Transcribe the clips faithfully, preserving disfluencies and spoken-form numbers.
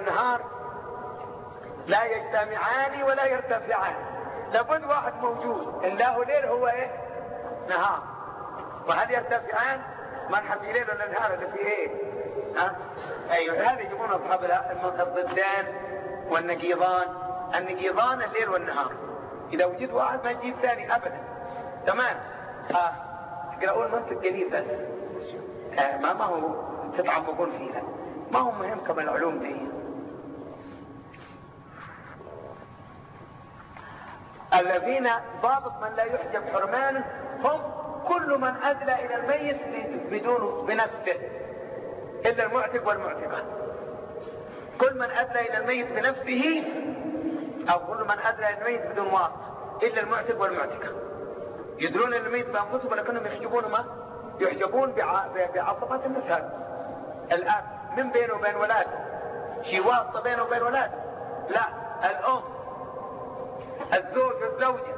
والنهار لا يجتمعان ولا يرتفعان، لابد واحد موجود، إن له ليل هو ايه؟ نهار. وهل يرتفعان؟ مرحب في ليل ولا نهار اللي فيه ايه؟ ها؟ ايوه، هذا يجيبون اصحاب الضدان والنقيضان. النقيضان الليل والنهار، اذا وجد واحد ما يجيب ثاني ابدا. تمام. ها اقرأوا المنطق جديد بس، آه ما ما هو تتعمقون فيها، ما هو مهم كما العلوم دي. الذين ضابط من لا يحجب حرمانه هم كل من أدلى إلى الميت بدون بنفسه إلا المعتق والمعتقة. كل من أدلى إلى الميت بنفسه، أو كل من أدلى إلى الميت بدون واسطة إلا المعتق والمعتقة. يدرون إلى الميت بأنفسهم ولكنهم يحجبون ما يحجبون بعصبات النسب. الأب من بينه وبين ولاده شي واسطة بينه وبين ولاده؟ لا. الأم، الزوج والزوجة،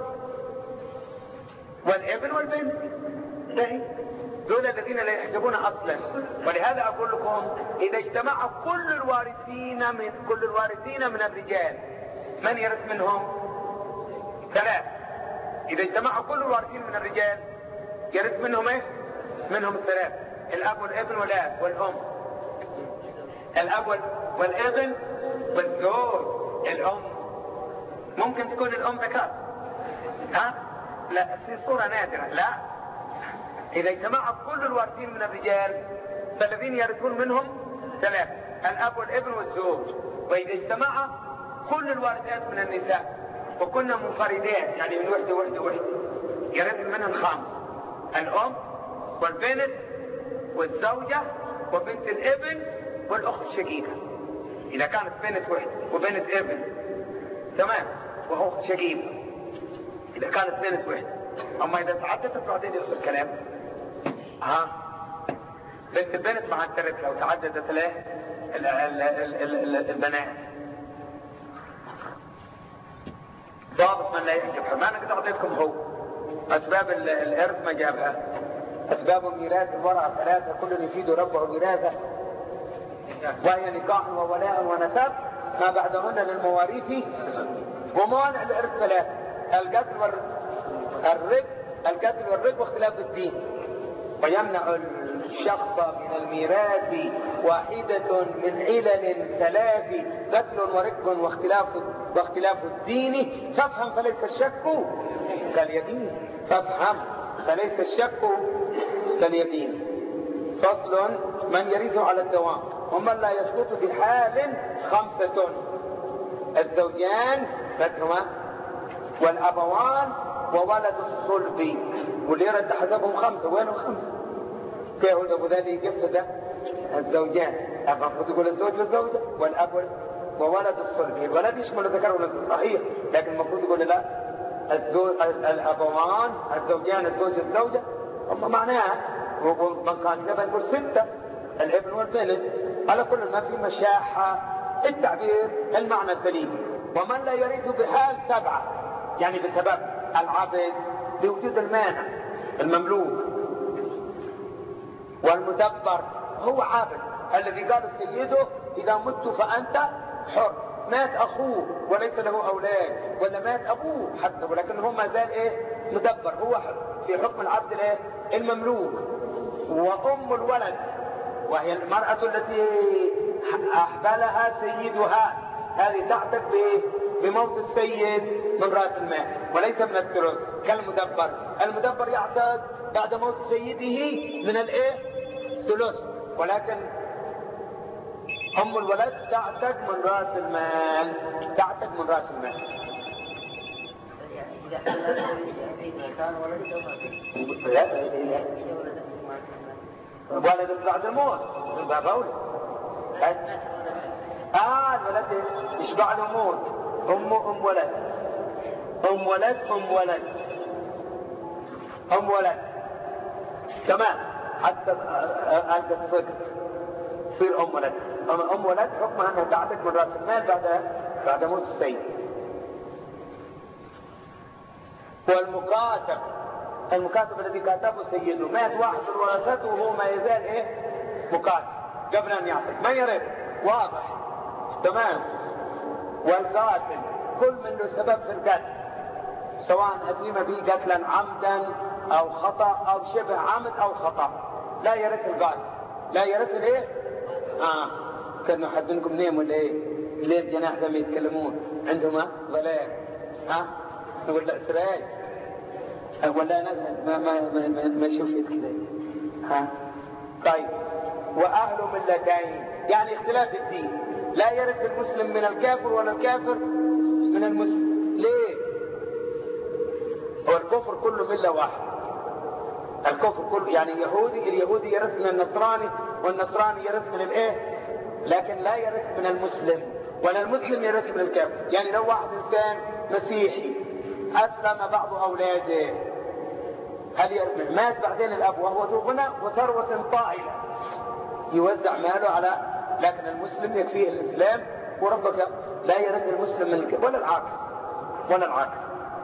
والابن والبنت، دول الذين لا يحجبون اصلا. ولهذا اقول لكم اذا اجتمع كل الوارثين من كل الوارثين من الرجال، من يرث منهم؟ ثلاث. اذا اجتمع كل الوارثين من الرجال يرث منهم ايه؟ منهم الثلاث: الاب والابن والاب والام. الاب والابن والزوج. الام ممكن تكون الام ذكر، ها؟ لا، في صورة نادرة. لا، إذا اجتمع كل الوارثين من الرجال فالذين يرثون منهم ثلاثة: الأب والابن والزوج. وإذا اجتمع كل الوارثات من النساء وكنا منفردين، يعني من وحدة وحدة وحدة، يرث منهم خمس: الأم والبنت والزوجة وبنت الابن والأخت الشقيقة. إذا كانت بنت وحدة وبنت ابن، تمام، وأخت شقيقة إذا كانت بنت وحدة. أما إذا تعددت بعدين يصير الكلام. ها، بنت البنت مع الترك لو تعددت له البنات. ضابط من لا يحجب حرمانه قد أعطيتكم هو. أسباب الإرث ما جابها. أسباب ميراث الورع ثلاثة كل يفيد ربه ميراثه، وهي نكاح وولاء ونسب ما بعدهن للمواريث. وموانع الإرث ثلاثة: القتل والرق القتل والرق واختلاف الدين. ويمنع الشخص من الميراث واحدة من علل ثلاث: قتل ورق واختلاف واختلاف الدين. فافهم فليس الشك كاليقين. فافهم فليس الشك كاليقين. فصل: من يرث على الدوام ومن لا يسقط في حال خمسة: الزوجان فتهما والأبوان وولد الصلب. واللي يرد حسبهم خمسة. وينهم خمسة؟ كيف أبو ذلك يفسد الزوجان؟ المفروض يقول الزوج والزوجة والأب وولد الصلب. الولد يشمل الذكر والأنثى صحيح، لكن المفروض يقول لا، الزوج الأبوان الزوجان الزوج الزوجة. أما معناها من كان كذا يقول ستة: الابن والبنت. على كل ما في مشاحة التعبير المعنى سليم. ومن لا يرث بحال سبعة، يعني بسبب العبد بوجود المانع المملوك. والمدبر هو عابد الذي قال سيده: إذا مت فأنت حر. مات أخوه وليس له أولاد، ولا مات أبوه حتى ولكن هو ما زال إيه؟ مدبر. هو في حكم العبد الإيه؟ المملوك. وأم الولد وهي المرأة التي أحبلها سيدها، هذه تعتق بموت السيد من رأس المال وليس من الثلث كالمدبر. المدبر يعتق بعد موت سيده من الايه؟ ثلث. ولكن ام الولد تعتق من رأس المال. تعتق من رأس المال. ولدت بعد الموت من باب اولى. اه الولد يشبع له موت. ام ام ولد ام ولد ام ولد ام ولد تمام، حتى انت تصدق تصير ام ولد. اما ام ولد حكمها انها تعتق من راس المال بعد بعد موت السيد. والمكاتب المكاتب الذي كاتبه سيده، مات واحد من ورثته وهو ما يزال ايه؟ مكاتب قبل ان يعتق. ما يرث واضح تمام. والقاتل كل من له سبب في القتل، سواء أثيم به قتلا عمدا أو خطأ أو شبه عمد أو خطأ، لا يرث القاتل، لا يرث الايه؟ اه كانوا حد منكم نيم ولا ايه؟ ليه الجناح ذم يتكلمون عندهم ضلال؟ ها؟ نقول لا سراج ولا انا ما ما ما, ما, ما شفت كذا. ها؟ طيب. واهل ملتين يعني اختلاف الدين، لا يرث المسلم من الكافر ولا الكافر من المسلم. ليه؟ هو الكفر كله مله واحده، الكفر كله يعني يهودي، اليهودي يرث من النصراني والنصراني يرث من الايه؟ لكن لا يرث من المسلم ولا المسلم يرث من الكافر. يعني لو واحد انسان مسيحي اسلم بعض اولاده، هل يرث؟ مات بعدين الاب وهو ذو غنى وثروه طائله، يوزع ماله على، لكن المسلم يكفيه الاسلام وربك لا يرث المسلم من الكافر ولا العكس ولا العكس.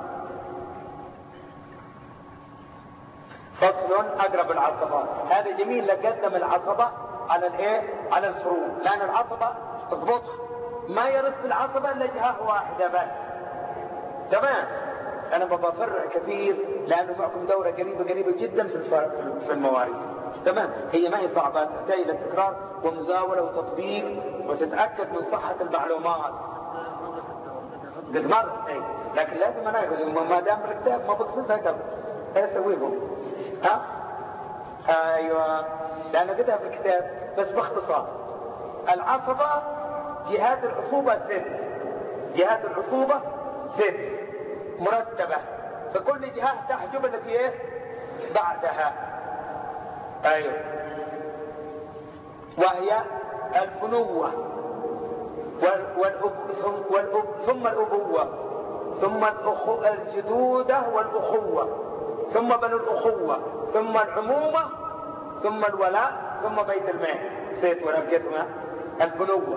فصل اقرب العصبات. هذا جميل لقدم العصبه على الايه؟ على الفروع، لان العصبه اضبطها ما يرث بالعصبه الا جهه واحده بس. تمام. انا بفرع كثير لانه معكم دوره قريبه قريبه جدا في في المواريث. تمام. هي ما هي صعبه، تحتاج الى تكرار ومزاوله وتطبيق وتتاكد من صحه المعلومات. قد مر اي، لكن لازم انا ما دام في الكتاب ما بقصدها قبل اسويهم. ها؟ ايوه، لانه كتبها في الكتاب بس باختصار. العصبه جهات العصوبه ست، جهات العصوبه ست مرتبه، فكل جهه تحجب التي ايه؟ بعدها. ايوه، وهي البنوه والأب والأب ثم الابوه ثم الأخو الجدوده والاخوه ثم بنو الاخوه ثم العمومه ثم الولاء ثم بيت المال. سيت ولا بيتنا البنوه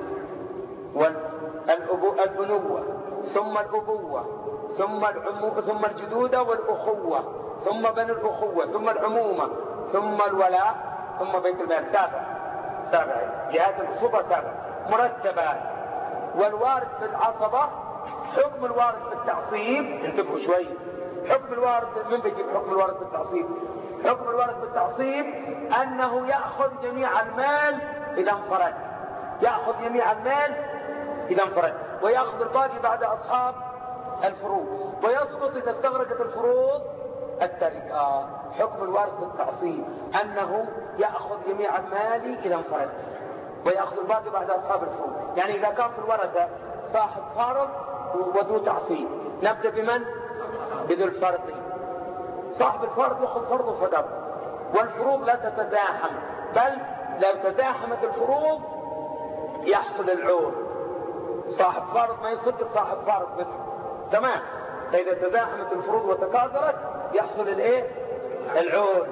والأبو البنوه ثم الابوه ثم العمو ثم الجدوده والاخوه ثم بنو الاخوه ثم العمومه ثم الولاء ثم بيت المال. سابع سابع جهات العصوبه سابع مرتبات. والوارث بالعصبه حكم الوارث بالتعصيب، انتبهوا شوي. حكم الوارث من بيجيب حكم الوارث بالتعصيب؟ حكم الوارث بالتعصيب انه ياخذ جميع المال اذا انفرد، ياخذ جميع المال اذا انفرد وياخذ الباقي بعد اصحاب الفروض، ويسقط اذا استغرقت الفروض التركه. حكم الوارث بالتعصيب انه ياخذ جميع المال اذا انفرد وياخذ الباقي بعد اصحاب الفروض. يعني اذا كان في الورثه صاحب فرض وذو تعصيب، نبدا بمن؟ بذو الفرض. صاحب الفرض ياخذ فرضه فقط، والفروض لا تتزاحم، بل لو تزاحمت الفروض يحصل العور. صاحب فرض ما يصدق صاحب فرض مثله. تمام. فاذا تزاحمت الفروض وتكاثرت يحصل الايه؟ العور.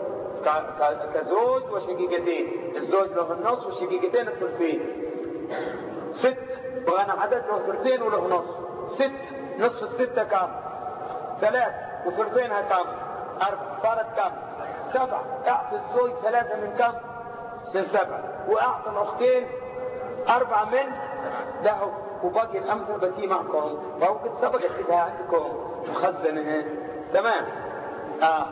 كزوج وشقيقتين، الزوج له النص والشقيقتين الثلثين. ست بغانا عدد له ثلثين وله نص. ست نصف الستة كم؟ ثلاث وثلثينها كم؟ أربع. صارت كم؟ سبع. أعطي الزوج ثلاثة من كم؟ من سبع. وأعطي الأختين أربعة من له. وباقي الأمثل بتي معكم وهو قد سبقت كده عندكم مخزنة. تمام. آه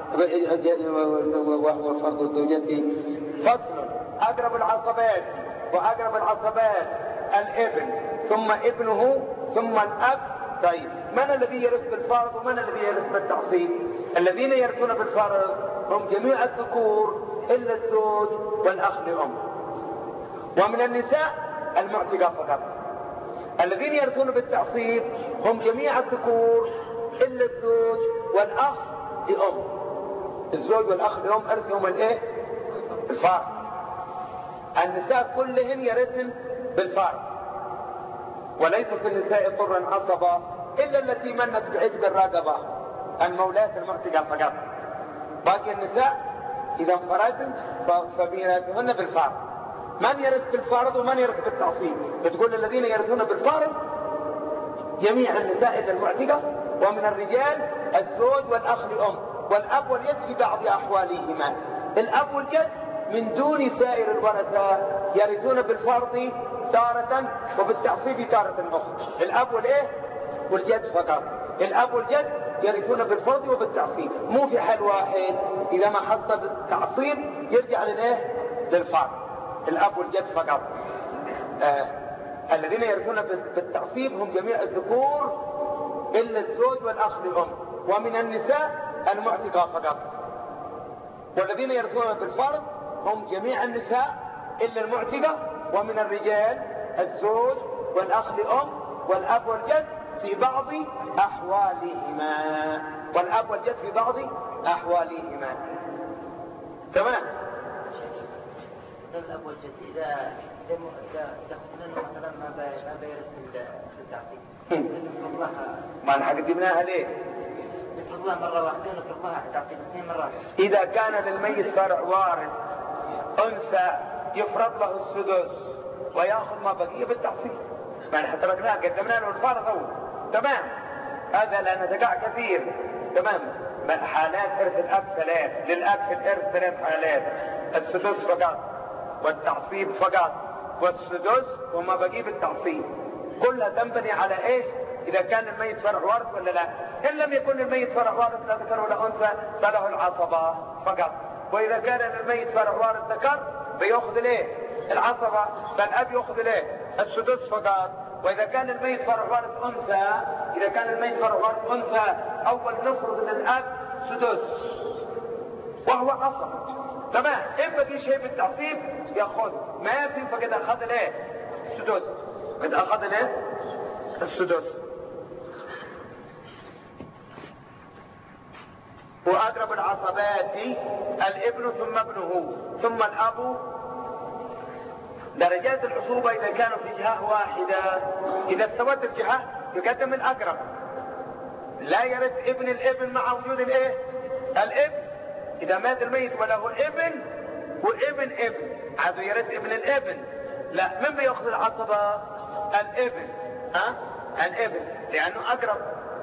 وهو فرض زوجته. فصل أقرب العصبات. وأقرب العصبات الابن ثم ابنه ثم الأب. طيب، من الذي يرث بالفرض ومن الذي يرث بالتعصيب؟ الذين يرثون بالفرض هم جميع الذكور إلا الزوج والأخ لأم. ومن النساء المعتقة فقط. الذين يرثون بالتعصيب هم جميع الذكور إلا الزوج والأخ لأم. الزوج والأخ لأم أرثهم الإيه؟ الفرض. النساء كلهن يرثن بالفرض، وليس في النساء طرا عصبة إلا التي منت بعتق الرقبة المولاة المعتقة فقط. باقي النساء إذا انفردن فميراثهن بالفرض. من يرث بالفرض ومن يرث بالتعصيب؟ فتقول الذين يرثون بالفرض جميع النساء إلا المعتقة، ومن الرجال الزوج والأخ لأم والأب واليد في بعض أحوالهما. الأب والجد من دون سائر الورثة يرثون بالفرض تارة وبالتعصيب تارة أخرى. الأب والإيه والجد فقط. الأب والجد يرثون بالفرض وبالتعصيب، مو في حال واحد. إذا ما حصل التعصيب يرجع للإيه للفرض. الأب والجد فقط. آه. الذين يرثون بالتعصيب هم جميع الذكور إلا الزوج والأخ لأم، ومن النساء المعتقة فقط. والذين يرثون بالفرض هم جميع النساء إلا المعتقة، ومن الرجال الزوج والأخ لأم والأب والجد في بعض أحوالهما. والأب والجد في بعض أحوالهما. تمام. الأب والجد إذا إذا دخلنا مثلا ما ما بيرث بالتعصيب نفرض الله ما نحن قدمناها ليه؟ نفرض الله مرة واحدة ونفرض الله تعصيب اثنين مرات. إذا كان للميت فرع وارث أنثى يفرض له السدس ويأخذ ما بقي بالتعصيب. ما نحن تركناه قدمنا له الفرض أول. تمام. هذا لأن تقع كثير. تمام. حالات إرث الأب ثلاث، للأب في الإرث ثلاث حالات: السدس فقط، والتعصيب فقط، والسدس وما بقي بالتعصيب. كلها تنبني على ايش؟ اذا كان الميت فرع وارث ولا لا. ان لم يكن الميت فرع وارث لا ذكر ولا انثى فله العصبة فقط. واذا كان الميت فرع وارث ذكر بياخذ ليه العصبة، فالاب ياخذ ليه السدس فقط. واذا كان الميت فرع وارث انثى، اذا كان الميت فرع وارث انثى اول نفرض للاب سدس وهو عصب. تمام. إن بقي شيء بالتعصيب ياخذ، ما في فقد اخذ ليه السدس، قد اخذ ليه السدس. واقرب العصبات الابن ثم ابنه ثم الاب. درجات العصوبة اذا كانوا في جهة واحدة، اذا استوت الجهة يقدم الاقرب. لا يرث ابن الابن مع وجود الايه الابن. إذا مات الميت وله ابن وابن ابن عاد يرث ابن الابن. لا، من بيأخذ العصبة؟ الابن. ها؟ الابن لأنه أقرب.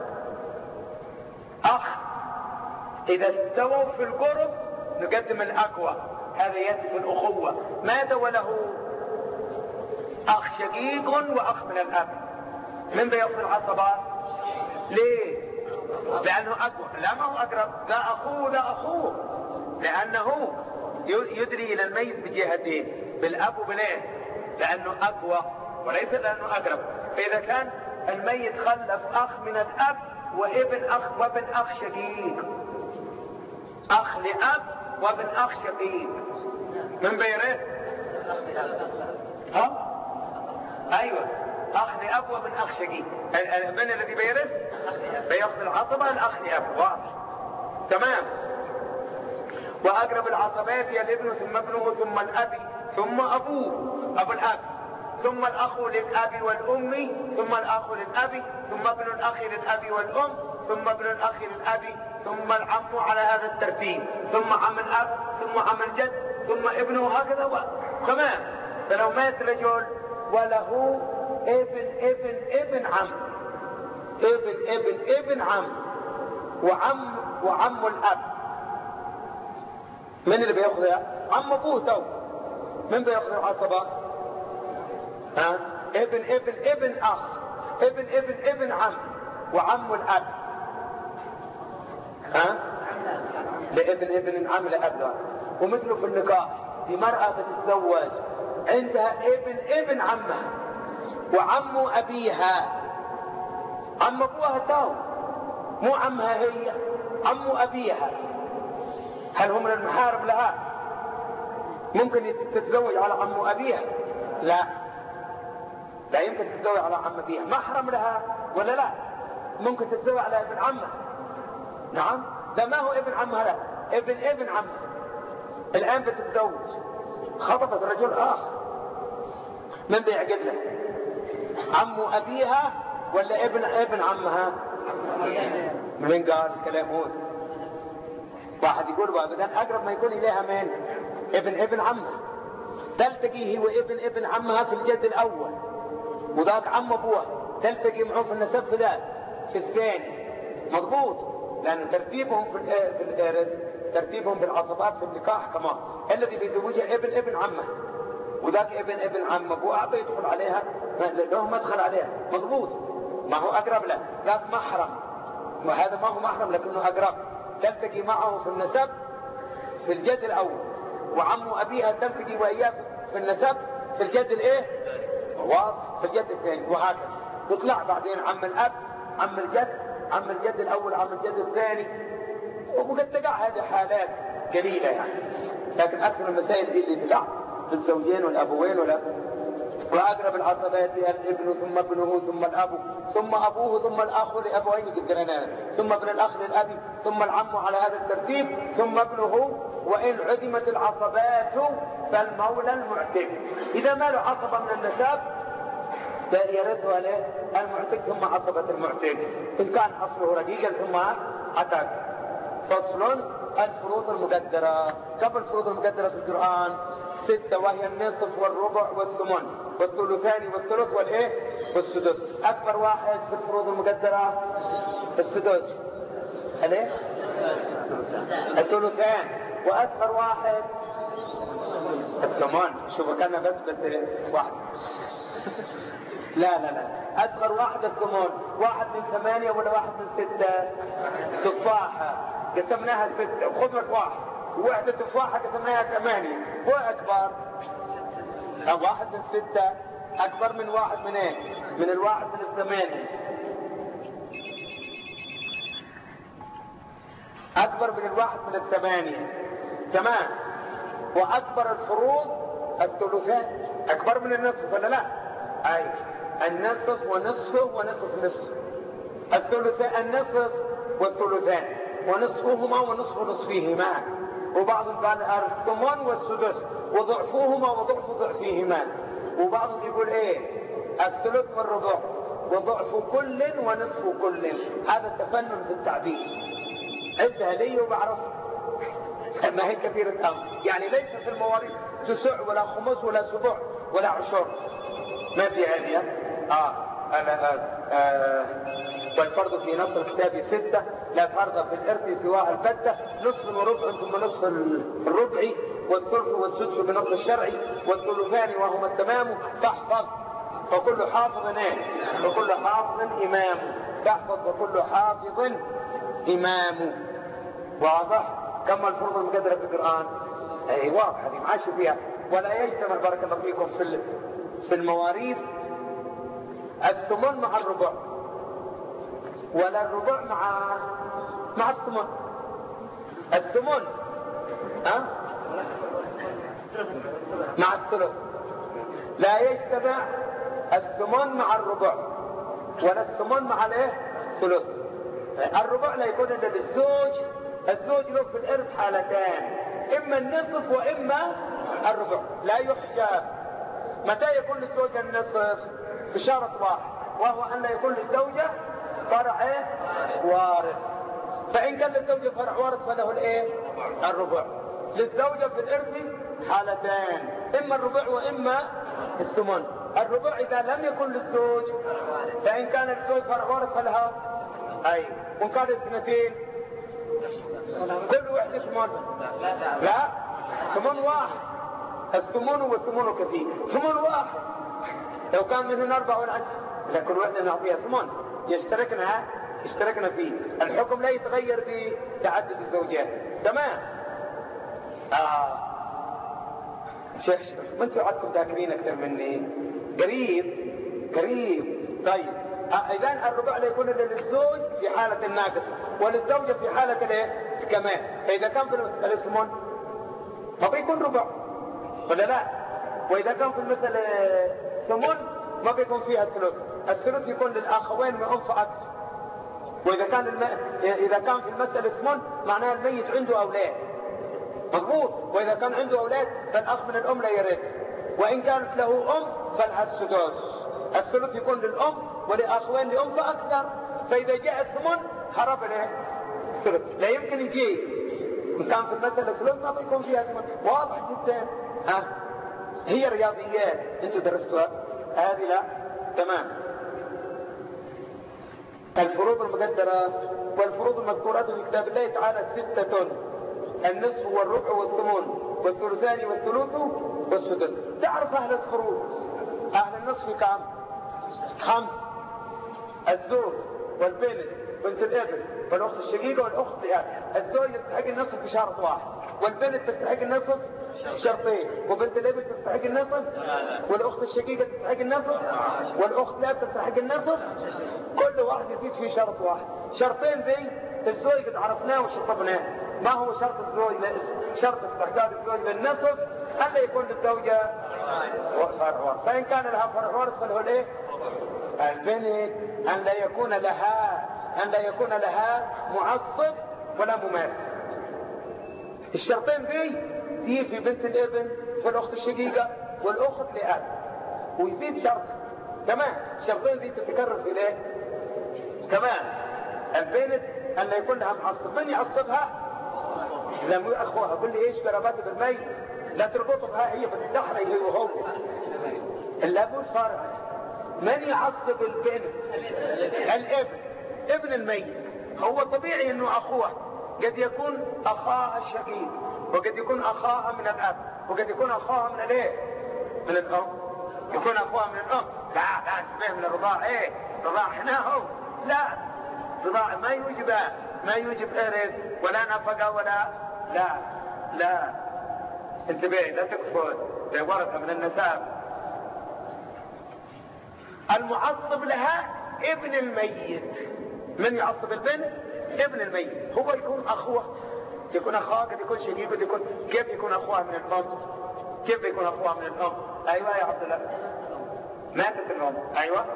أخ إذا استووا في القرب نقدم الأقوى. هذا يأتي في الأخوة. مات وله أخ شقيق وأخ من الأب، من بيأخذ العصبة؟ ليه؟ لأنه أقوى. لا، ما هو أقرب. لا أخوه لا أخوه، لأنه يدري إلى الميت بجهتين، بالأب وبالإيه، لأنه أقوى وليس لأنه أقرب. فإذا كان الميت خلف أخ من الأب وابن أخ وابن أخ شقيق، أخ لأب وابن أخ شقيق، من بيرث؟ ها؟ أيوة، أخ لأب وابن أخ شقيق. من الذي بيرث؟ بيأخذ العصبة الأخ لأب. واضح. تمام. وأقرب العصبات هي الابن ثم ابنه ثم الأب ثم أبوه أبو الأب، ثم الأخ للأب والأم، ثم الأخ للأب، ثم ابن الأخ للأب والأم، ثم ابن الأخ للأب، ثم العم على هذا الترتيب، ثم عم الأب، ثم عم الجد، ثم ابنه، هكذا و... تمام. فلو مات رجل وله ابن ابن ابن عم، ابن ابن ابن عم وعم وعم الأب، من اللي بياخذها؟ عم ابوه تو. من بياخذ العصبة؟ ها؟ ابن ابن ابن اخ، ابن ابن ابن عم وعم الاب. ها؟ لابن ابن عم لاب. ومثله في النكاح، في مرأة تتزوج عندها ابن ابن عمها وعم ابيها، عم ابوها تو، مو عمها هي، عم ابيها. هل هم من المحارم لها؟ ممكن تتزوج على عم أبيها؟ لا، لا يمكن تتزوج على عم أبيها. محرم لها ولا لا؟ ممكن تتزوج على ابن عمها. نعم. ده ما هو ابن عمها، لا، ابن ابن عمها. الآن بتتزوج، خطبت رجل آخر، من بيعقد له؟ عم أبيها ولا ابن ابن عمها؟ من قال الكلام هو؟ واحد يقول وابدا اقرب ما يكون اليها من ابن ابن عمها، تلتقي هو ابن ابن عمها في الجد الاول، وذاك عم ابوها تلتقي معه في النسب في ذاك في الثاني. مضبوط، لان ترتيبهم في في الارث، ترتيبهم بالعصبات في النكاح كمان. الذي بيزوجها ابن ابن عمها وذاك ابن ابن عم ابوه ابى يدخل عليها له مدخل عليها مضبوط، ما هو اقرب له، ذاك محرم وهذا ما هو محرم لكنه اقرب، تلتقي معه في النسب في الجد الاول، وعم ابيها تلتقي واياه في النسب في الجد الايه؟ واضح، في الجد الثاني، وهكذا تطلع بعدين عم الاب عم الجد عم الجد الاول عم الجد الثاني، وقد تقع هذه حالات قليله يعني، لكن اكثر المسائل دي اللي تقع للزوجين والابوين والاب. واقرب العصبات الابن ثم ابنه ثم الاب ثم ابوه ثم الاخ لابوين قدرنا ثم ابن الاخ للاب ثم العم على هذا الترتيب ثم ابنه، وان عدمت العصبات فالمولى المعتق. اذا ما له عصبه من النسب يرثها له المعتق ثم عصبه المعتق، ان كان اصله رقيقا ثم عتق. فصل الفروض المقدره. كم الفروض المقدره في القران؟ ستة، وهي النصف والربع والثمن والثلثان والثلث والايه؟ والسدس. اكبر واحد في الفروض المقدره السدس، الايه؟ الثلثان. واصغر واحد الثمن. شوفوا كان بس بس واحد لا لا لا اصغر واحد الثمن. واحد من ثمانية ولا واحد من ستة؟ تفاحة قسمناها ستة وخذ لك واحد، وواحدة تفاحة قسمناها ثمانية، واكبر واحد من ستة اكبر من واحد من ايه؟ من الواحد من الثمانية، اكبر من الواحد من الثمانية. تمام. واكبر الفروض الثلثان، اكبر من النصف ولا لا؟ اي النصف ونصفه ونصف نصف. الثلثان النصف والثلثان ونصفهما ونصف نصفيهما. وبعضهم قال الثمن والسدس وضعفوهما وضعف ضعفيهما. وبعضهم يقول ايه؟ الثلث والربع وضعف كل ونصف كل. هذا التفنن في التعبير عدها لي وبعرف ما هي كثيرة الامر، يعني ليس في المواريث تسع ولا خمس ولا سبع ولا عشر، ما في هذه. اه انا آه. آه. والفرض في نص الكتاب ستة، لا فرض في الارث سواها البتة، نصف وربع ثم نصف الربع والثلث والسدس بنص الشرعي والثلثان وهما التمام. فاحفظ فكل حافظ ايه؟ فكل حافظ امام. فاحفظ فكل حافظ امام. واضح؟ كم الفروض المقدرة في القرآن؟ اي واضحة دي معاش فيها. ولا يجتمع بارك الله فيكم في في المواريث الثمن مع الربع، ولا الربع مع مع الثمن. الثمن ها مع الثلث، لا يجتمع الثمن مع الربع ولا الثمن مع الايه؟ الثلث. الربع لا يكون الا للزوج. الزوج له في الارث حالتان، اما النصف واما الربع، لا يحجب. متى يكون للزوج النصف؟ بشرط واحد، وهو ان لا يكون للزوجه فرع ايه؟ وارث. فان كان للزوجه فرع وارث فله الايه؟ الربع. للزوجه في الارث حالتان، اما الربع واما الثمن. الربع اذا لم يكن للزوج، فان كان للزوج فرع وارث فلها اي. وان كانت اثنتين كل واحد ثمن. لا ثمن واحد. الثمن والثمن كثير. ثمن واحد لو كان منهن اربع ولا لكل واحدة نعطيها ثمن يشتركنا يشتركنا فيه. الحكم لا يتغير بتعدد الزوجات. تمام. آه. شيخ ما انتوا عندكم ذاكرين اكثر مني. قريب قريب. طيب آه. اذا الربع لا يكون الا للزوج في حالة الناقصة وللزوجة في حالة الايه؟ الكمال. فاذا كان في الثمن ما بيكون ربع ولا لا؟ واذا كان في المثل ثمن ما بيكون فيها الثلث. الثلث يكون للاخوين من انف اكثر. واذا كان الم... اذا كان في المسألة ثمن معناها الميت عنده اولاد مضبوط، واذا كان عنده اولاد فالاخ من الام لا يرث، وان كانت له ام فلها السدس. الثلث يكون للام ولاخوين لام فاكثر. فاذا جاء الثمن هرب له الثلث. لا يمكن يجي ان كان في المسألة ثلث ما بيكون فيها ثمن. واضح جدا. ها هي رياضيات انتوا درستوها هذه؟ لا. تمام. الفروض المقدرة والفروض المذكورة في كتاب الله تعالى ستة: النصف والربع والثمن والثلثان والثلث والسدس. تعرف أهل الفروض أهل النصف كم؟ خمس. الزوج والبنت بنت الابن والأخت الشقيقة والأخت لأب. الزوج يستحق النصف بشرط واحد، والبنت تستحق النصف شرطين، وبنت الابن تستحق النصف، والأخت الشقيقة تستحق النصف، والأخت لأب تستحق النصف. كل واحد يزيد في شرط واحد. شرطين ذي الزوج قد عرفناه وشطبناه. ما هو شرط الزوج؟ شرط استحقاق الزوج للنصف ألا يكون للزوجة فرع ورث، فإن كان لها فرع ورث فله الايه؟ البنت أن لا يكون لها أن لا يكون لها معصب ولا مماثل. الشرطين ذي دي في بنت الابن في الأخت الشقيقة والأخت لأب. ويزيد شرط كمان، الشرطين ذي تتكرر في الايه؟ كمان البنت أن لا يكون لها معصب. من يعصبها؟ لم أخوها. قل لي إيش قراباته بالميت؟ لا تربطها هي بالدحر هي وهو. الأب والفارع. من يعصب البنت؟ الابن، ابن الميت. هو طبيعي انه اخوه، قد يكون اخاها الشقيق، وقد يكون اخاها من الاب، وقد يكون اخاها من الايه؟ من الام. يكون اخوها من الام. لا لا اسمه من الرضاع. ايه رضاع احنا هو؟ لا، رضاع ما يوجب ما يوجب ارث ولا نفقه ولا لا لا. انتبه لا تكفر ورثه من النساب. المعصب لها ابن الميت. من يعصب البنت؟ ابن الميت. هو يكون اخوه، يكون اخوه، قد يكون شقيق، قد يكون. كيف يكون اخوها من الام؟ كيف يكون اخوها من الام؟ ايوه يا عبد الله. ماتت الام. ايوه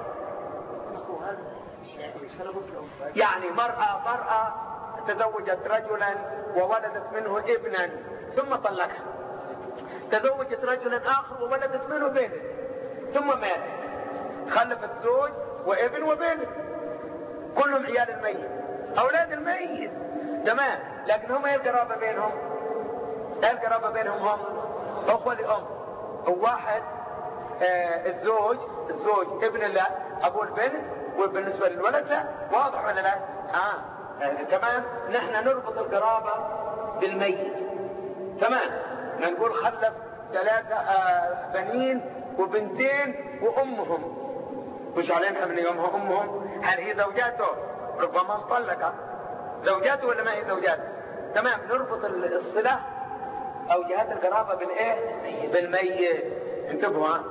يعني مرأة مرأة تزوجت رجلا وولدت منه ابنا ثم طلقها، تزوجت رجلا اخر وولدت منه بنت ثم ماتت، خلفت زوج وابن وبنت كلهم عيال الميت، اولاد الميت. تمام. لكن هم ايه القرابه بينهم؟ ايه القرابه بينهم؟ هم اخوه لام. وواحد آه الزوج الزوج ابن لا ابو البنت، وبالنسبه للولد لا. واضح ولا لا؟ اه, آه. تمام. نحن نربط القرابه بالميت. تمام. نقول خلف ثلاثه آه بنين وبنتين وامهم. مش علينا من يومها امهم؟ هل هي زوجاته؟ ربما مطلقه. زوجاته ولا ما هي زوجاته؟ تمام. نربط الصله او جهات القرابه بالايه؟ بالميت. انتبهوا. ها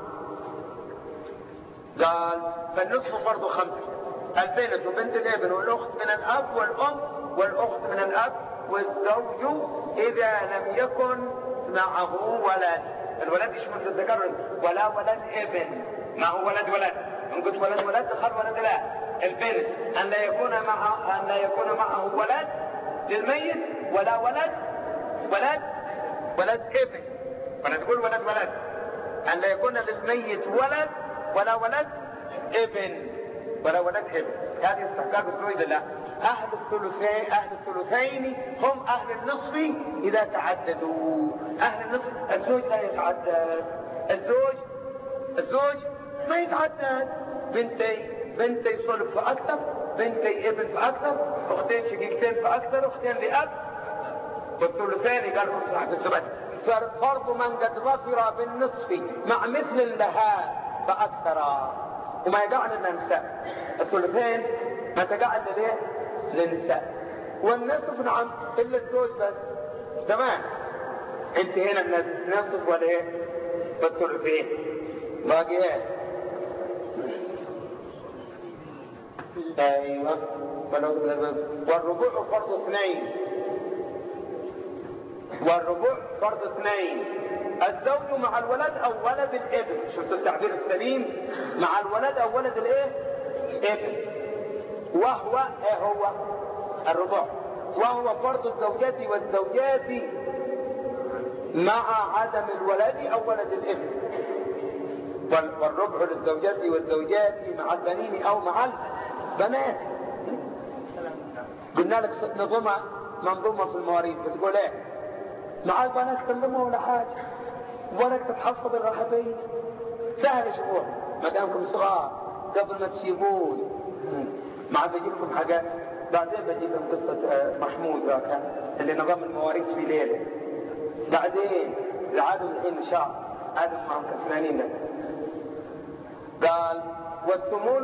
قال فالنصف فرض خمسه: البنت وبنت الابن والاخت من الاب والام والاخت من الاب والزوج اذا لم يكن معه ولد. الولد ايش من الذكر؟ ولا ولد ابن. ما هو ولد ولد. ان قلت ولد ولد دخل ولد لا. البنت ان لا يكون معه ان لا يكون معه ولد للميت، ولا ولد ولد ولد ابن. ولا تقول ولد ولد. ان لا يكون للميت ولد ولا ولد ابن ولا ولد ابن. هذه استحقاق الزوج. لا. اهل الثلثين اهل الثلثين هم اهل النصف اذا تعددوا. اهل النصف الزوج لا يتعدد. الزوج الزوج ما يتعدد. بنتي بنتي صلب فاكثر، بنتي ابن فاكثر، اختين شقيقتين فاكثر، اختين لاب. والثلثين قال لكم صاحب الزبد فرض من قد ظفر بالنصف مع مثل لها فاكثر. وما يقعن للنساء. الثلثين ما تقعن لليه؟ للنساء. والنصف نعم الا الزوج بس. تمام. انتهينا من النصف والايه؟ والثلثين. باقي ايه؟ ايوه. والربوع فرض اثنين. والربوع فرض اثنين: الزوج مع الولد او ولد الابن. شفتوا التعبير السليم؟ مع الولد او ولد الايه؟ ابن. وهو ايه هو؟ الربوع. وهو فرض الزوجات والزوجات مع عدم الولد او ولد الابن. والربع للزوجات والزوجات مع البنين او مع البنات. قلنا لك نظمة منظومة في المواريث بتقول ايه؟ مع البنات تنظموا ولا حاجة، ولك تتحفظ الرحبية. سهل اسبوع ما دامكم صغار قبل ما تسيبون. مع بجيب لكم حاجات بعدين، بجيب لكم قصة محمود ذاك اللي نظم المواريث في ليلة. بعدين العادة الحين شهر هذا معهم كثمانين. قال والثمن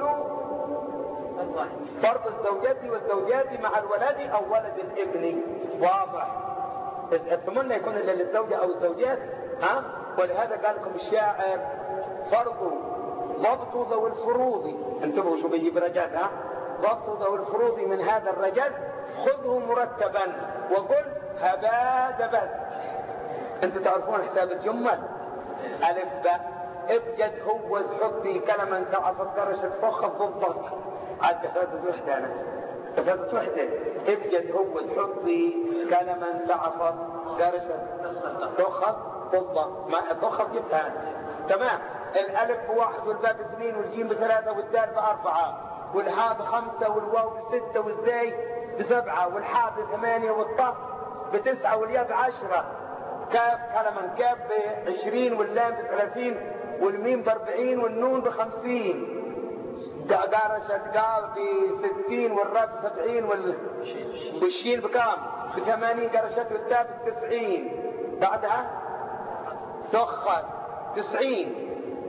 فرض الزوجات والزوجات مع الولد او ولد الابن. واضح. الثمن لا يكون الا للزوجة او الزوجات، ها؟ ولهذا قال لكم الشاعر فرض ضبط ذوي الفروض، انتبهوا شو بيجيب رجال، ها؟ ضبط ذوي الفروض من هذا الرجل خذه مرتبا وقل هبا دبل. انتوا تعرفون حساب الجمل؟ الف باء ابجد هوز حبي كلما سعفت قرشت فخ ضبط. عاد تفاتت وحدة انا تفاتت وحدة. ابجد هوز حبي كلما سعفت قرشت فخ ضبط. ما فخ جبتها تمام. الالف بواحد والباء باثنين والجيم بثلاثة والدال باربعة والهاء بخمسة والواو بستة والزاي بسبعة والحاء بثمانية والطاء بتسعة والياء بعشرة. كاف كلمة كاف بعشرين واللام بثلاثين والميم باربعين والنون بخمسين. قارشة قال بستين والراء بسبعين والشين بكام؟ بثمانين. قارشة والتاء بتسعين. بعدها سخر تسعين.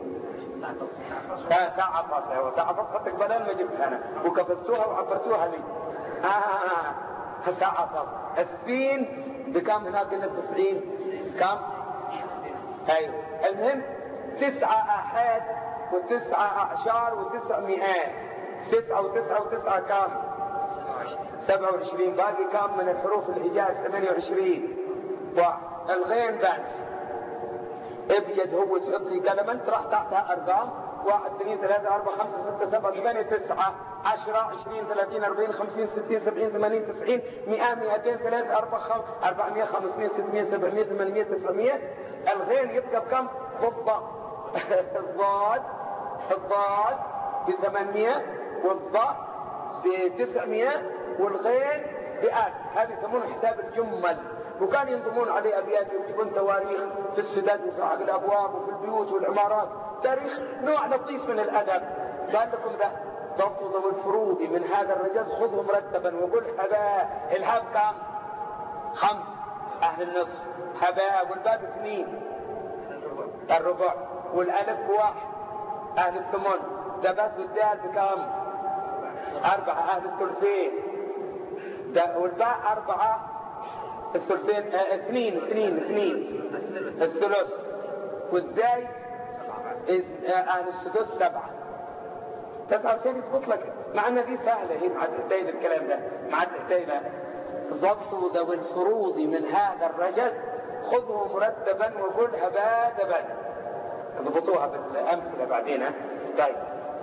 ساعة فصل ساعة فصل خطك بدل ما جبتها أنا وكفتوها وعبرتوها لي. آه ساعة فصل. السين بكم هناك قلنا تسعين كم؟ أيوه. المهم تسعة آحاد وتسعة أعشار وتسع مئات. تسعة وتسعة وتسعة كم؟ سبعة وعشرين. باقي كم من الحروف الإيجاز؟ ثمانية وعشرين. والغين بانش ابجد هو سعطي كلمة راح تحتها أرقام واحد اثنين ثلاثة أربعة خمسة ستة سبعة ثمانية تسعة عشرة عشرين ثلاثين أربعين خمسين ستين سبعين ثمانين تسعين مئة مئتين ثلاثة أربعة خم أربعمية خمسمية ستمية سبعمية ثمانمية تسعمية. الغين يبقى بكم؟ ضبط. الضاد الضاد بثمانمية والضاء بتسعمية والغين بألف. هذه يسمونه حساب الجمل. وكان ينظمون عليه أبيات ويكتبون تواريخ في السداد وصعق الأبواب وفي البيوت والعمارات. تاريخ نوع لطيف من الأدب. قال لكم ده ضبط ذوي الفروض من هذا الرجال خذه مرتبا وقل هباء. الهاب كم؟ خمس. أهل النصف هباء. والباب اثنين الربع. والألف بواحد أهل الثمن. دبات والدال بكم؟ أربعة أهل الثلثين. والباء أربعة الثلثين اه اثنين اثنين اثنين الثلث. والزاي اهل السدس سبعة. تسعة وتسعين يضبط لك مع ان دي سهلة هي مع تحتاج الكلام ده مع تحتاج ضبط ذوي الفروض من هذا الرجل خذه مرتبا وقل هبا دبا. اضبطوها بالامثلة بعدين. طيب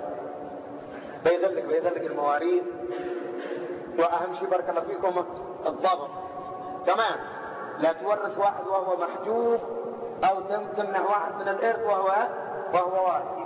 بيذلك بيذلك المواريث. واهم شيء بارك الله فيكم الضبط. تمام. لا تورث واحد وهو محجوب او تمنع واحد من الارث وهو وهو وارث.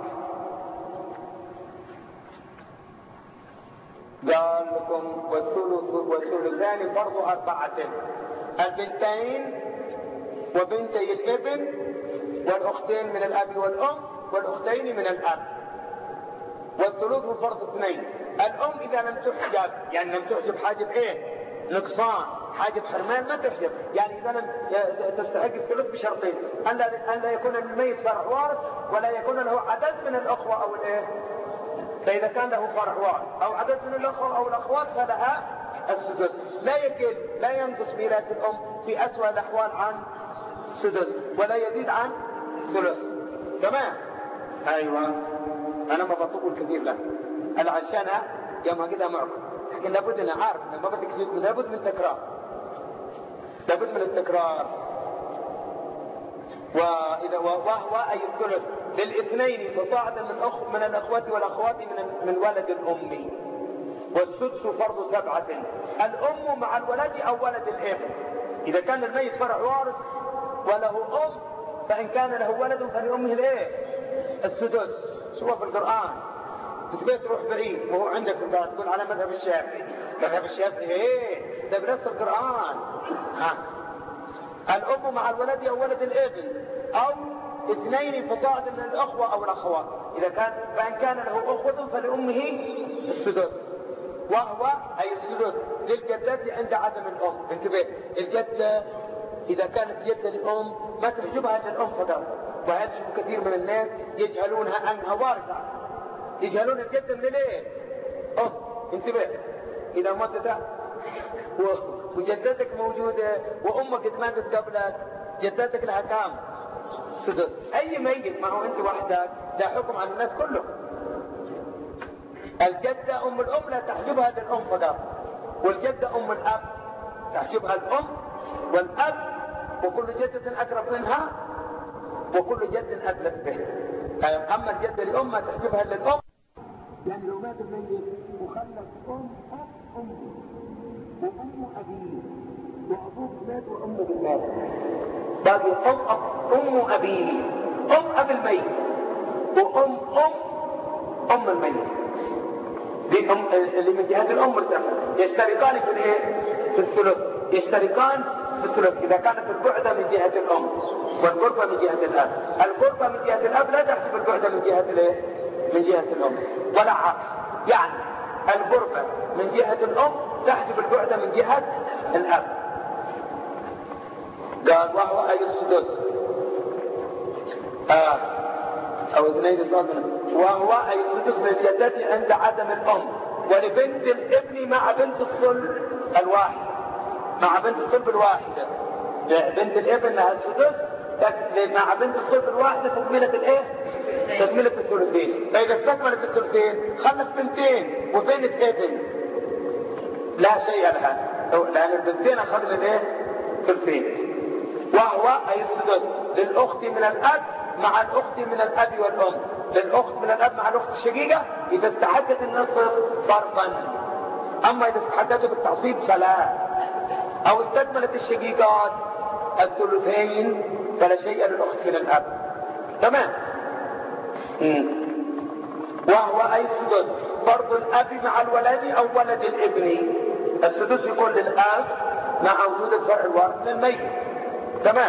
قال لكم والثلث والثلثان فرض أربعة. البنتين وبنتي الابن والأختين من الأب والأم والأختين من الأب. والثلث فرض اثنين. الأم إذا لم تحجب يعني لم تحجب حاجب إيه؟ نقصان. حاجب حرمان ما تحجب يعني إذا لم تستحق الثلث بشرطين: أن لا, أن لا يكون الميت فرع وارث ولا يكون له عدد من الأخوة أو الإيه. فإذا كان له فرع وارث أو عدد من الأخوة أو الأخوات فلها السدس. لا يقل لا ينقص ميراث الأم في أسوأ الأحوال عن سدس ولا يزيد عن ثلث. تمام. أيوة أنا ما بطول كثير له أنا عشان يوم كده معكم لكن لابد أنا عارف ما بدك فيكم لابد من تكرار لابد من التكرار. وإذا وهو أي الثلث للاثنين فصاعدا من أخ من الأخوات والأخوات من من ولد الأم. والسدس فرض سبعة: الأم مع الولد أو ولد الابن. إذا كان الميت فرع وارث وله أم فإن كان له ولد فلأمه الإيه؟ السدس. شوف في القرآن انت بيت تروح بعيد وهو عندك تقول تقول على مذهب الشافعي. مذهب الشافعي ايه ده بنفس القرآن. ها الأم مع الولد أو ولد الابن أو اثنين فصاعدا من الأخوة أو الأخوات. إذا كان فإن كان له أخوة فلأمه السدس وهو أي السدس للجدة عند عدم الأم. انتبه الجدة إذا كانت جدة للأم ما تحجبها إلا الأم فقط وهذا كثير من الناس يجهلونها أنها وارثة، يجهلون الجدة من الايه؟ أه انتبه، إذا ماتت وجدتك موجودة وأمك ماتت قبلك، جدتك لها كام؟ سدس. أي ميت ما هو أنت وحدك لا حكم على الناس كلهم. الجدة أم الأم لا تحجبها للأم فقط، والجدة أم الأب تحجبها الأم والأب، وكل جدة أقرب منها وكل جد أدلت به. أما الجدة لأم ما تحجبها للأم. يعني لو مات الميت وخلف أم أب أمه وأم أبيه وأبوك مات وأمه مات، باقي أم أب أم أبيه، أم أب الميت وأم أم أم الميت، دي أم اللي من جهة الأم مرتفع، يشتركان في الإيه؟ في الثلث، يشتركان في الثلث إذا كانت البعدة من جهة الأم والقربة من جهة الأب. القربة من جهة الأب لا تحسب البعدة من جهة الإيه؟ من جهة الأم، ولا عكس. يعني القربة من جهة الأم تحجب البعدة من جهة الأب. قال وهو أي السدس آه أو اثنين الضمن، وهو أي السدس للجدة عند عدم الأم، ولبنت الابن مع بنت الصلب الواحد، مع بنت الصلب الواحدة. بنت الابن لها السدس مع بنت الصلب الواحدة تكملة الايه؟ تكملة الثلثين. فإذا استكملت الثلثين خلف بنتين وبنت ابن لا شيء لها، لأن البنتين أخذ الايه؟ ثلثين. وهو أي السدس للأخت من الأب مع الأخت من الأب والأم، للأخت من الأب مع الأخت الشقيقة إذا استحقت النصف فرضا، أما إذا استحقته بالتعصيب فلا، أو استكملت الشقيقات الثلثين فلا شيء للأخت من الأب. تمام. مم. وهو أي السدس فرض الأب مع الولد أو ولد الابن، السدس يكون للأب مع وجود الفرع الوارث للميت. تمام.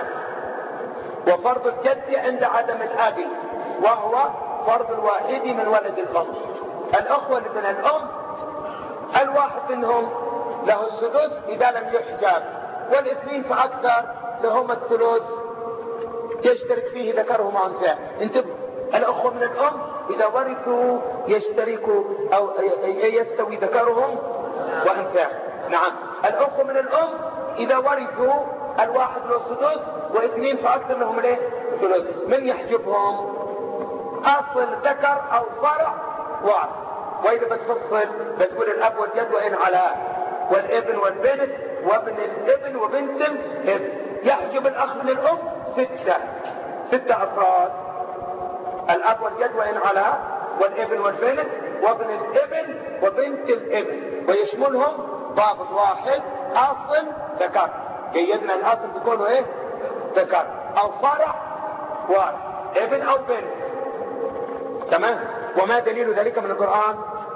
وفرض الجد عند عدم الأب، وهو فرض الواحد من ولد الأم. الأخوة من الأم الواحد منهم له السدس إذا لم يحجب، والاثنين فأكثر لهم الثلث يشترك فيه ذكرهم وأنثاه. انتبهوا، الأخوة من الأم إذا ورثوا يشتركوا أو يستوي ذكرهم وأنثاه. نعم، الأخوة من الأم إذا ورثوا الواحد له السدس واثنين فأكثر لهم الايه؟ ثلث. من يحجبهم؟ أصل ذكر أو فرع واحد. وإذا بتفصل بتقول الأب والجد وإن على، والابن والبنت وابن الابن وبنت الابن. يحجب الأخ من الأم ستة ستة أفراد، الأب والجد وإن على، والابن والبنت وابن الابن وبنت الابن، ويشملهم ضابط واحد أصل ذكر. جيدنا الأصل بيكونوا إيه؟ ذكر أو فرع واحد، ابن أو بنت. تمام. وما دليل ذلك من القرآن؟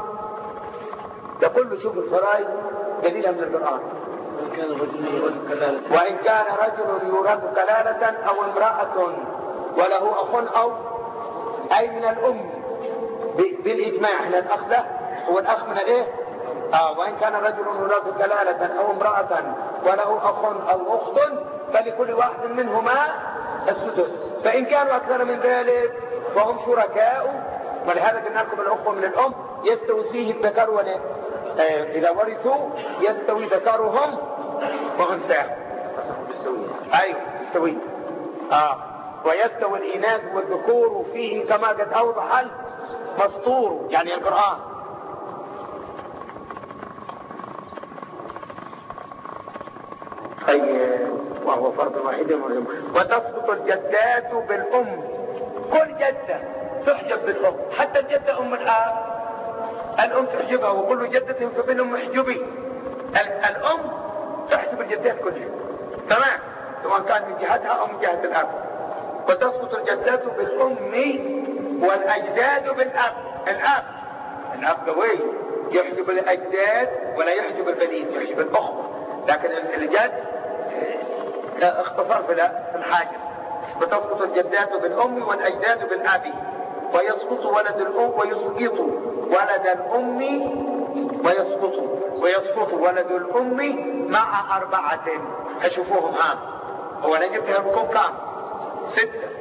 ده كله شوف الفرائض دليلها من القرآن. وإن كان رجل يورث كلالة أو امرأة وله أخ أو أي من الأم بالإجماع. احنا الأخ ده هو الأخ من الإيه؟ آه وإن كان رجل يورث كلالة أو امرأة وله أخ أو أخت فلكل واحد منهما السدس، فإن كانوا أكثر من ذلك وهم شركاء. ولهذا قلنا لكم الأخوة من الأم يستوي فيه الذكر والإيه؟ آه إذا ورثوا يستوي ذكرهم وأنثاهم. أيوه يستوي. آه ويستوي الإناث والذكور فيه كما قد أوضح المسطور يعني القرآن. طيب وهو فرض واحد مريم. وتسقط الجدات بالأم، كل جدة تحجب بالأم، حتى الجدة أم الآب الأم تحجبها، وكل جدة فبينهم محجوبين. الأم تحجب الجدات كلها. تمام، سواء كان من جهتها أو من جهة الأب. وتسقط الجدات بالأم والأجداد بالأب. الأب الأب قوي يحجب الأجداد ولا يحجب البنين، يحجب الأخوة، لكن الجد اختصر في الحاجب. وتسقط الجدات بالأم والأجداد بالأب، ويسقط ولد الأم ويسقط ولد الأم ويسقط ويسقط ولد الأم مع أربعة. أشوفوهم ها، هو أنا جبتها بكم كام؟ ستة.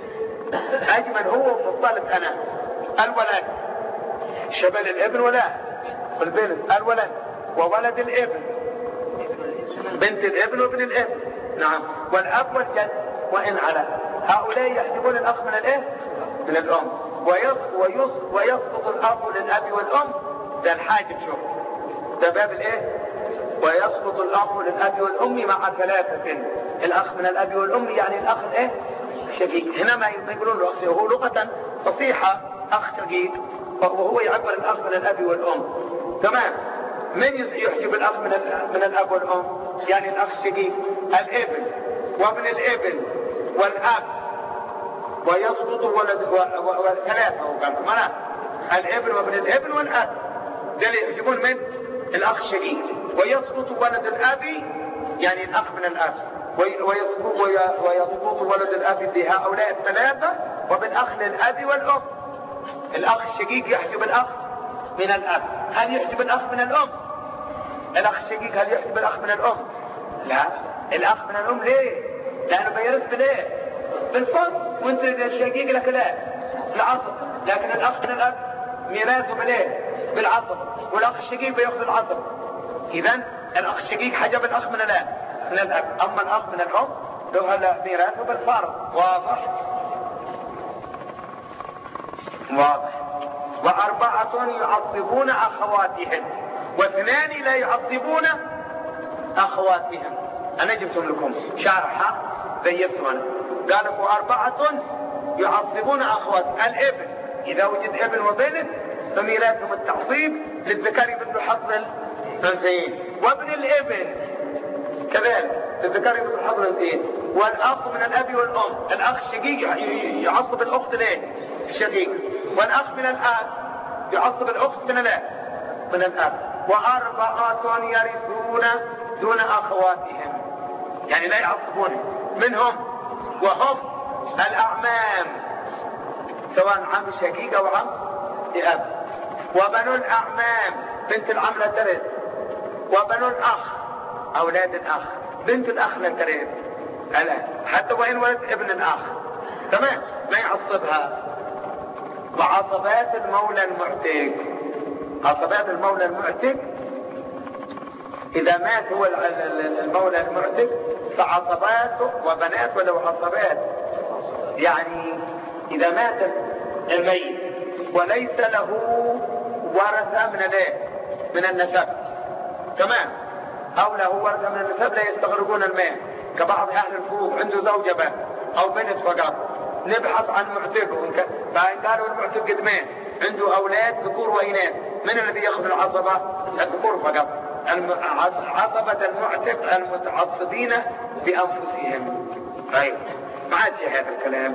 أجمل هو وفضلت أنا. الولد شبل الابن ولا البنت، الولد وولد الابن، بنت الابن وابن الابن، نعم، والأب والجد وإن على. هؤلاء يحجبون الأخ من الإيه؟ من الأم. ويسقط الأب للأب والأم، ده الحاجب. شوف ده باب الإيه؟ ويسقط الأخ للأب والأم مع ثلاثة. الأخ من الأب والأم يعني الأخ الإيه؟ شقيق. هنا ما يقولون له أخ، هو لغة فصيحة أخ شقيق، وهو يعبر الأخ من الأب والأم. تمام. من يحجب الأخ من من الأب والأم؟ يعني الأخ الشقيق، الابن وابن الابن والأب، ويسقط ولد والثلاثة. وقال كمان الابن وابن الابن والأب، ده اللي يحجبون من الأخ الشقيق. ويسقط ولد الأب يعني الأخ من الأب، ويسقط ويسقط ولد الأب بهؤلاء الثلاثة، وبالأخ للأب والأم. الأخ الشقيق يحجب الأخ من الأب. هل يحجب الأخ من الأم؟ الأخ الشقيق هل يحجب الأخ من الأم؟ لا. الأخ من الأم ليه؟ لأنه بيرث بليه؟ بالفرض. وانت الشقيق لك لا العصب، لكن الأخ من الأب ميراثه بليه؟ بالعصب. والأخ الشقيق بيأخذ العصب. إذن الأخ الشقيق حجب الأخ من الأب من الأب. أما الأخ من الأم له ميراثه بالفرض. واضح؟ واضح. وأربعة يعصبون أخواتهم، واثنان لا يعصبون أخواتهم. أنا جبتم لكم شرحة بيتم أنا. قالوا وأربعة يعصبون أخواتهم. الابن إذا وجد ابن وبنت فميراثهم التعصيب للذكر مثل حظ الأنثيين، وابن الابن كذلك للذكر مثل حظ الأنثيين. والأخ من الأب والأم، الأخ الشقيق يعصب الأخت ليه؟ الشقيق. والأخ من الآب يعصب الأخت من الآب من الآب. وأربعة يرثون دون أخواتهم، يعني لا يعصبون منهم، وهم الأعمام، سواء عم شقيق أو عم لأب. وبنو الأعمام، بنت العم لا ترث. وبنو الأخ، أولاد الأخ، بنت الأخ لا ترث حتى وإن ولد ابن الأخ. تمام، ما يعصبها. وعصبات المولى المعتق، عصبات المولى المعتق إذا مات هو المولى المعتق فعصباته وبنات ولو عصبات، يعني إذا مات الميت وليس له ورثة من الايه؟ من النسب. تمام. أو له ورثة من النسب لا يستغرقون المال، كبعض أهل الفروض عنده زوجة بس أو بنت فقط، نبحث عن معتقه. فإن قالوا المعتق قدمين عنده أولاد ذكور وإناث، من الذي يأخذ العصبة؟ الذكور فقط. عصبة المعتق المتعصبين بأنفسهم. طيب ما عاد شيء هذا الكلام.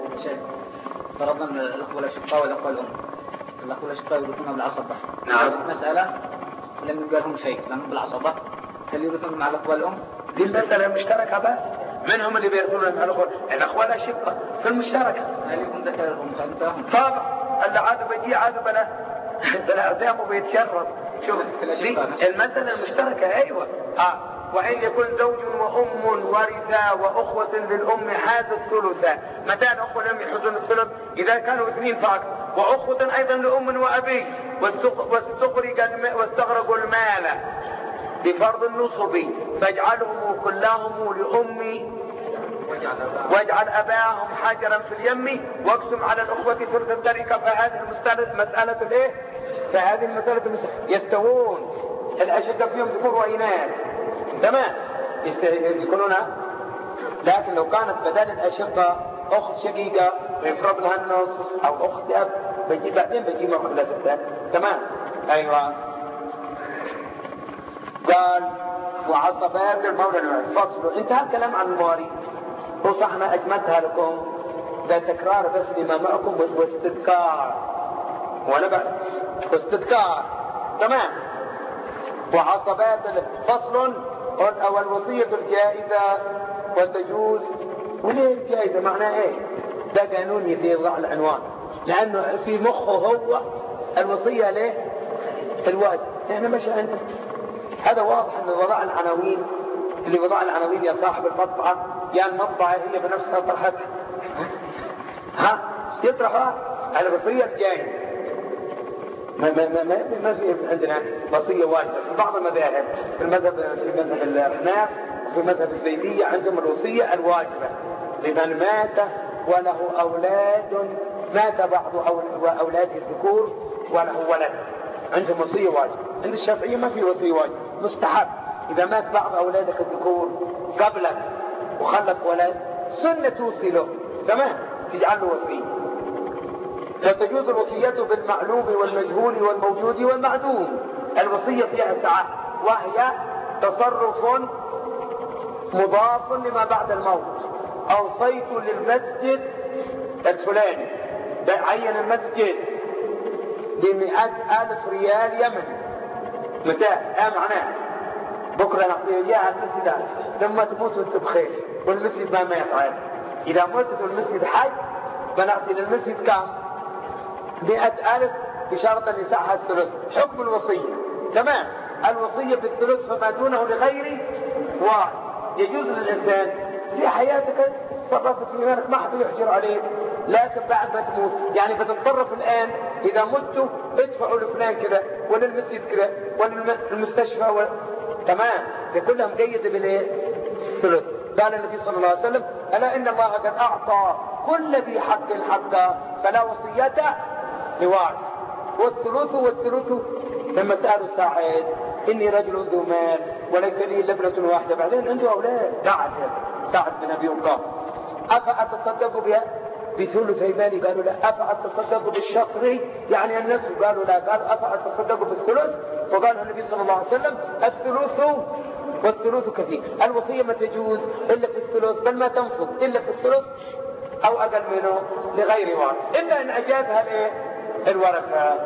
فرضنا الأخوة الأشقاء والأخوة الأم، الأخوة الأشقاء يرثون بالعصبة. نعم. مسألة لم يقال لهم شيء لأنهم بالعصبة، هل يرثون مع الأخوة الأم؟ دي المسألة مشتركة بس. من هم اللي بيرثون مع الأخوة؟ الأخوة الأشقاء في المشتركة. هل يكون ذكرهم خلفهم؟ طبعا اللي عاد بيجي عاد بلا بلا أرزاقه بيتشرف. شوف المسألة المشتركة. أيوة. آه. وإن يكون زوج وأم ورثا وأخوة للأم حاز الثلثة. متى الأخوة الأم يحوزون الثلث؟ إذا كانوا اثنين فقط. وأخوة أيضا لأم وأبي واستغرقوا المال بفرض النصب فاجعلهم كلهم لأمي واجعل أباهم حجرا في اليم واقسم على الأخوة ثلث التركة. فهذه المسألة مسألة الإيه؟ فهذه المسألة يستوون الأشقاء فيهم ذكور وإناث. تمام يكونون. لكن لو كانت بدل الأشقاء أخت شقيقة ويفرض لها النص أو أخت أب بيجي بعدين بيجي معه كلها ستة. تمام. أيوة. قال وعصبات المولى الفصل. انتهى الكلام عن المواريث. وصح ما أجمدتها لكم ده تكرار بس لما معكم واستذكار ولا بعد واستذكار. تمام. وعصبات فصل أو الوصية الجائزة وتجوز. وليه الجائزة معناه ايه؟ ده قانون يضع العنوان لأنه في مخه هو الوصية ليه الواجب. احنا مش عندنا هذا واضح ان وضع العناوين اللي وضع العناوين يا صاحب المطبعة يا المطبعة هي بنفسها طرحتها ها يطرحها على الوصية الجائزة. ما ما ما ما, ما في عندنا وصية واجبة. في بعض المذاهب، في المذهب في مذهب الأحناف وفي مذهب الزيدية عندهم الوصية الواجبة لمن مات وله أولاد، مات بعض أولاده الذكور وله ولد، عندهم وصية واجبة. عند الشافعية ما في وصية واجبة، مستحب. إذا مات بعض أولادك الذكور قبلك وخلف ولد سنة توصي له، تمام، تجعل له وصية. فتجوز الوصية بالمعلوم والمجهول والموجود والمعدوم. الوصية فيها سعة، وهي تصرف مضاف لما بعد الموت. أوصيت للمسجد الفلاني، عين المسجد بمئة ألف ريال يمني، متاع لا معناه بكرة نعطيه إياها المسجد لما تموت وانت بخير والمسجد ما ما يفعل. إذا متت والمسجد حي بنعطي للمسجد كم؟ مئة ألف بشرط أن يسعها الثلث. حكم الوصية تمام. الوصية بالثلث فما دونه لغيره واحد. يجوز للإنسان في حياتك تصرفت في إيمانك ما حد يحجر عليك، لكن بعد ما تموت يعني بتتصرف الآن. إذا مت ادفعوا لفلان كذا وللمسجد كذا وللمستشفى و... تمام. كلها مقيدة بالايه؟ الثلث. قال النبي صلى الله عليه وسلم: ألا إن الله قد أعطى كل ذي حق حقا فلا وصية لوارث. والثلث والثلث لما سألوا سعد: إني رجل ذو مال وليس لي إلا ابنة واحدة، بعدين عنده أولاد. سعد سعد بن أبي وقاص: أفأتصدق بها بثلثي مالي؟ قالوا لا. أفأتصدق بالشطر يعني النصف؟ قالوا لا. قال: أفأتصدق بالثلث؟ فقال النبي صلى الله عليه وسلم: الثلث والثلث كثير. الوصية ما تجوز إلا في الثلث، بل ما تنفذ إلا في الثلث أو أقل منه لغير وارث، إلا إن أجازها الإيه؟ الورثة.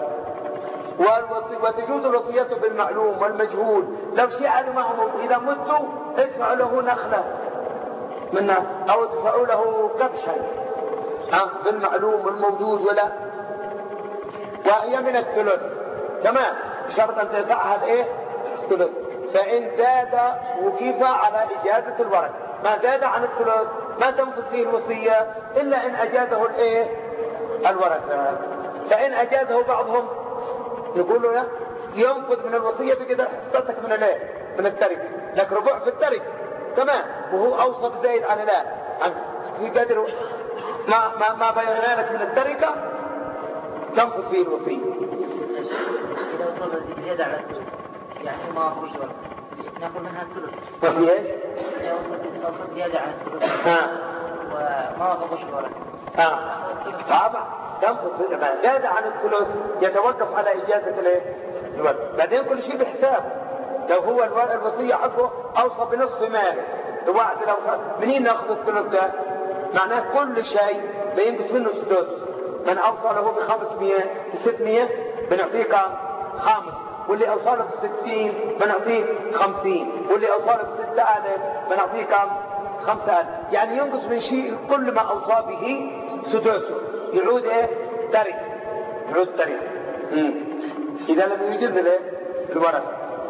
وتجوز الوصية بالمعلوم والمجهول. لو شيء علمهم إذا متوا ادفعوا له نخلة منها أو ادفعوا له كبشا بالمعلوم والموجود ولا، وهي من الثلث تمام، بشرط أن تدفعها الإيه؟ الثلث. فإن زاد وكيف على إجازة الورث. ما زاد عن الثلث ما تنفذ فيه الوصية إلا إن أجازه الإيه؟ الورثة. فإن أجازه بعضهم يقول له ينفذ من الوصية بقدر حصتك من الايه؟ من التركة، لك ربع في التركة تمام، وهو أوصى بزايد عن لا عن في قدر ما ما ما بينا لك من التركة تنفذ فيه الوصية. إذا وصل زيادة على الثلث يعني ما أخرج ورث نأخذ منها الثلث. ما في إيش؟ إذا وصل زيادة على الثلث ها وما أخرج ورث ها طبعا تنفذ. ما زاد عن الثلث يتوقف على إجازة الايه؟ الورث. بعدين كل شيء بحساب. لو هو الوصية حقه أوصى بنصف ماله الواحد، لو منين نأخذ الثلث ده؟ معناه كل شيء بينقص منه سدس. من أوصى له بخمسمية بستمية بنعطيه كام؟ خامس. واللي أوصى له بستين بنعطيه خمسين. واللي أوصى له بستة آلاف بنعطيه كام؟ خمسة آلاف. يعني ينقص من شيء كل ما أوصى به سدسه يعود إيه؟ ترك. يعود ترك. إذا لم يجز له الورث.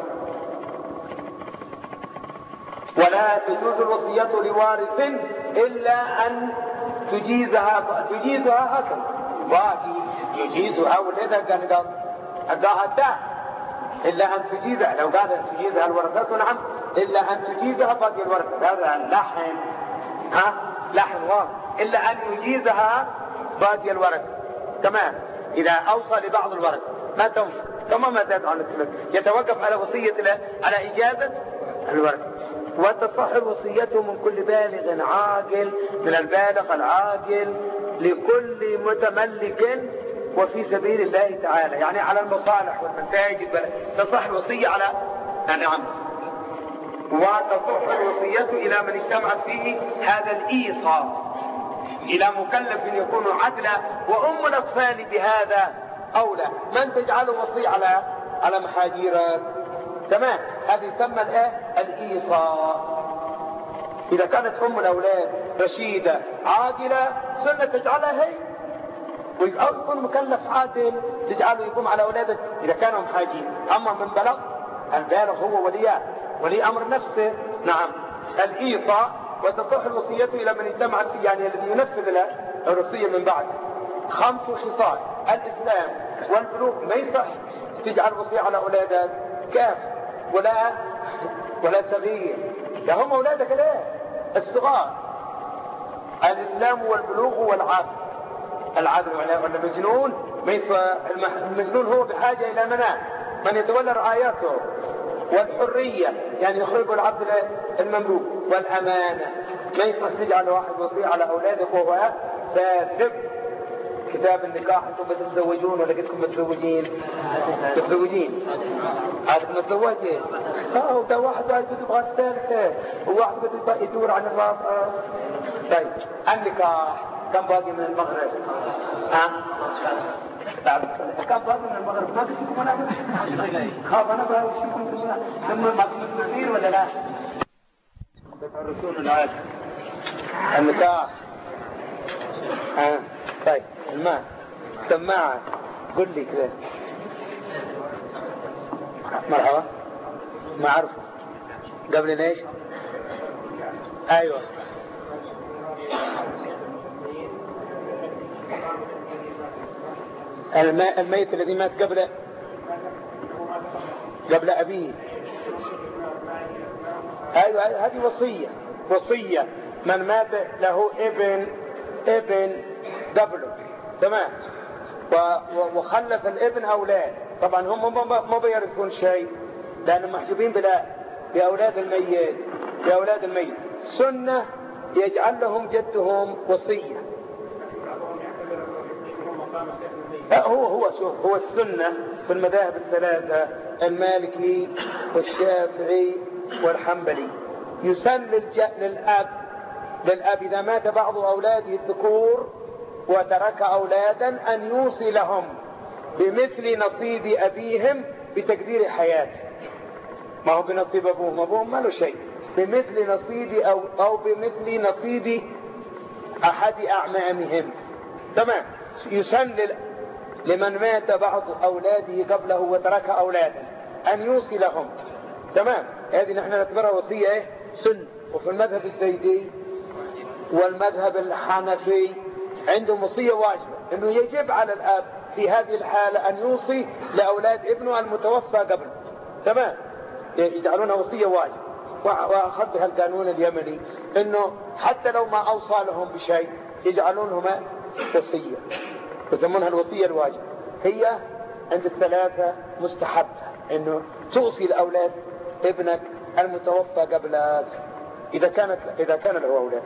ولا تجوز الوصية لوارث إلا أن تجيزها تجيزها هكذا باقي يجيزها ولذا قال قال أداها الداء إلا أن تجيزها. لو قال أن تجيزها الورثة نعم، إلا أن تجيزها باقي الورثة. هذا لحن ها لحن واضح. إلا أن يجيزها باقي الورثة تمام. إذا أوصى لبعض الورثة ما تنفع كما ما زاد عن الثلث يتوقف على وصية على إجازة الورثة. وتصح الوصية من كل بالغ عاقل، من البالغ العاقل لكل متملك وفي سبيل الله تعالى، يعني على المصالح والمساجد تصح الوصية على نعم. وتصح الوصية إلى من اجتمعت فيه هذا الإيصاء إلى مكلف يكون عدلا، وأم الأطفال بهذا أولى. من تجعله وصي على على محاجيرك تمام، هذه يسمى الايه؟ الإيصاء. إذا كانت أم الأولاد رشيدة عادلة سنة تجعلها هي، ويكون مكلف عادل تجعله يقوم على أولادك إذا كانوا محاجين. أما من بلغ البالغ هو ولي ولي أمر نفسه نعم. الإيصاء. وتصح الوصية إلى من اجتمعت فيه، يعني الذي ينفذ له الوصية من بعد. خمس خصال الإسلام والبلوغ ما يصح تجعل وصية على أولادك كاف ولا ولا صغير، ده هم أولادك ليه الصغار. الإسلام والبلوغ والعقل. العقل ولا مجنون ما يصح. المجنون هو بحاجة إلى منام من يتولى رعايته، والحرية يعني يخرج العبد المملوك، والأمانة ما يصح تجعل واحد وصية على أولادك وهو فاسق. كتاب النكاح انتم بتتزوجون ولا كنتم متزوجين؟ متزوجين عادكم متزوجين. اه وده واحد واحد يبغى الثالثة وواحد بده يدور عن الرابعة. طيب النكاح كم باقي من المغرب؟ ها؟ كم باقي من المغرب؟ ما قلتلكم انا خاف انا بقى وشيكم لما ما تمثلين ولا لا؟ بتعرفون العادة النكاح. ها طيب الماء سماعة قل لي كذا. مرحبا ما أعرفه قبل ايش؟ أيوة الماء الميت الذي مات قبل قبل أبيه. أيوة هذه وصية. وصية من مات له ابن ابن قبله تمام وخلف الابن أولاد، طبعا هم ما بيرثون شيء لأنهم محجوبين بلا بأولاد الميت بأولاد الميت. سنة يجعل لهم جدهم وصية. هو هو شوف هو السنة في المذاهب الثلاثة المالكي والشافعي والحنبلي يسن للأب للأب إذا مات بعض أولاده الذكور وترك أولادا أن يوصي لهم بمثل نصيب أبيهم بتقدير حياته. ما هو بنصيب أبوهم أبوهم ما له شيء، بمثل نصيب أو, أو بمثل نصيب أحد أعمامهم. تمام. يسن لمن مات بعض أولاده قبله وترك أولادا أن يوصي لهم. تمام. هذه نحن نعتبرها وصية إيه؟ سن. وفي المذهب الزيدي والمذهب الحنفي عندهم وصية واجبة انه يجب على الاب في هذه الحالة ان يوصي لاولاد ابنه المتوفى قبله. تمام. يجعلونها وصية واجبة. واخذ بها القانون اليمني انه حتى لو ما اوصى لهم بشيء يجعلونهما وصية يسمونها الوصية الواجبة. هي عند الثلاثة مستحبة انه توصي لاولاد ابنك المتوفى قبلك اذا كانت اذا كان له اولاد.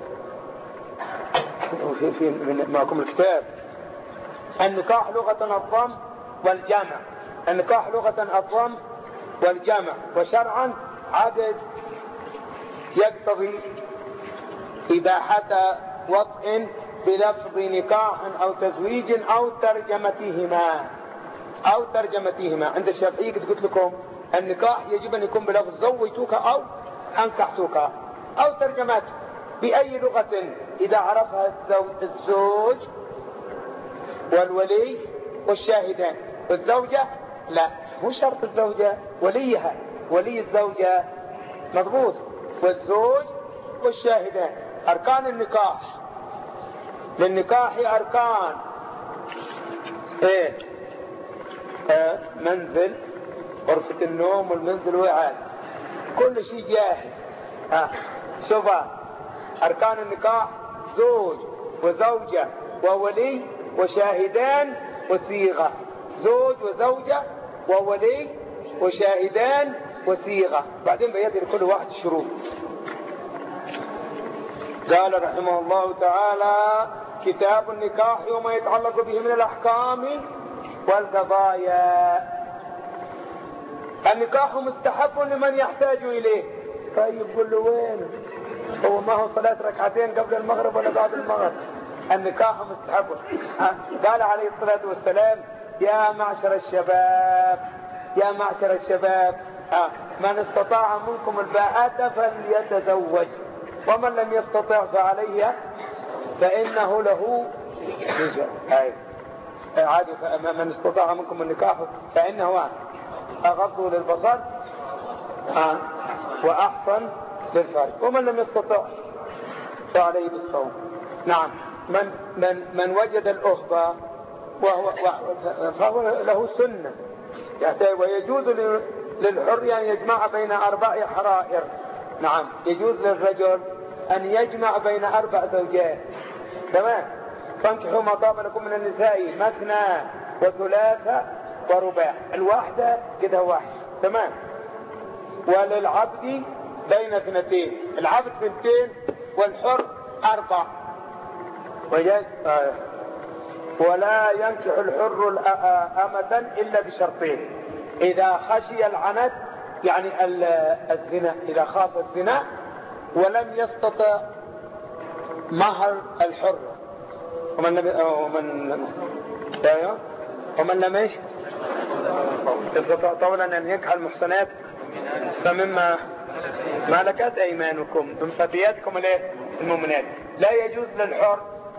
في في معكم الكتاب. النكاح لغة الضم والجمع. النكاح لغة الضم والجمع وشرعا عقد يقتضي إباحة وطء بلفظ نكاح أو تزويج أو ترجمتهما أو ترجمتهما. عند الشافعية قلت لكم النكاح يجب أن يكون بلفظ زوجتك أو أنكحتك أو ترجمته بأي لغة إذا عرفها الزوج والولي والشاهدان. والزوجة لا مو شرط الزوجة، وليها ولي الزوجة مضبوط، والزوج والشاهدان. أركان النكاح للنكاح أركان إيه؟ آه منزل غرفة النوم والمنزل وعاء كل شيء جاهز. آه. شوفا أركان النكاح زوج وزوجة وولي وشاهدان وصيغة. زوج وزوجة وولي وشاهدان وصيغة. بعدين بيدي لكل واحد الشروط. قال رحمه الله تعالى كتاب النكاح وما يتعلق به من الأحكام والقضايا. النكاح مستحب لمن يحتاج إليه. طيب قل له وين هو؟ ما هو صلاة ركعتين قبل المغرب ولا بعد المغرب. النكاح مستحب. قال عليه الصلاة والسلام يا معشر الشباب يا معشر الشباب من استطاع منكم الباءة فليتزوج ومن لم يستطع فعليه فإنه له وجر. عادي. من استطاع منكم النكاح فإنه أغض للبصر وأحسن للفرج ومن لم يستطع فعليه بالصوم. نعم. من من, من وجد الأهبة وهو فهو له سنة، ويجوز للحر أن يجمع بين أربع حرائر. نعم، يجوز للرجل أن يجمع بين أربع زوجات. تمام. فانكحوا ما طاب لكم من النساء مثنى وثلاثة ورباع، الواحدة كده واحد. تمام. وللعبد بين اثنتين، العبد اثنتين والحر أربع. ولا ينكح الحر أمة إلا بشرطين: إذا خشي العنت يعني الزنا، إذا خاف الزنا ولم يستطع مهر الحر، ومن لم ومن ومن لم ايش يستطع طولا أن ينكح المحصنات فمما ملكت أيمانكم من فتياتكم المؤمنات. لا يجوز للحر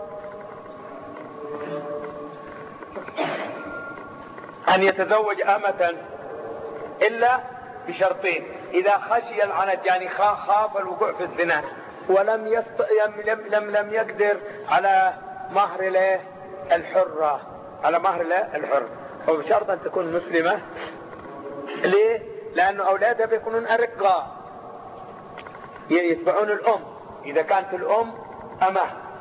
أن يتزوج أمة إلا بشرطين: إذا خشي العنت يعني خاف الوقوع في الزنا ولم يست... لم... لم... لم يقدر على مهر له الحرة، على مهر له الحر، وبشرط أن تكون مسلمة. ليه؟ لأن أولادها بيكونون أرقاء يتبعون الأم. إذا كانت الأم أمه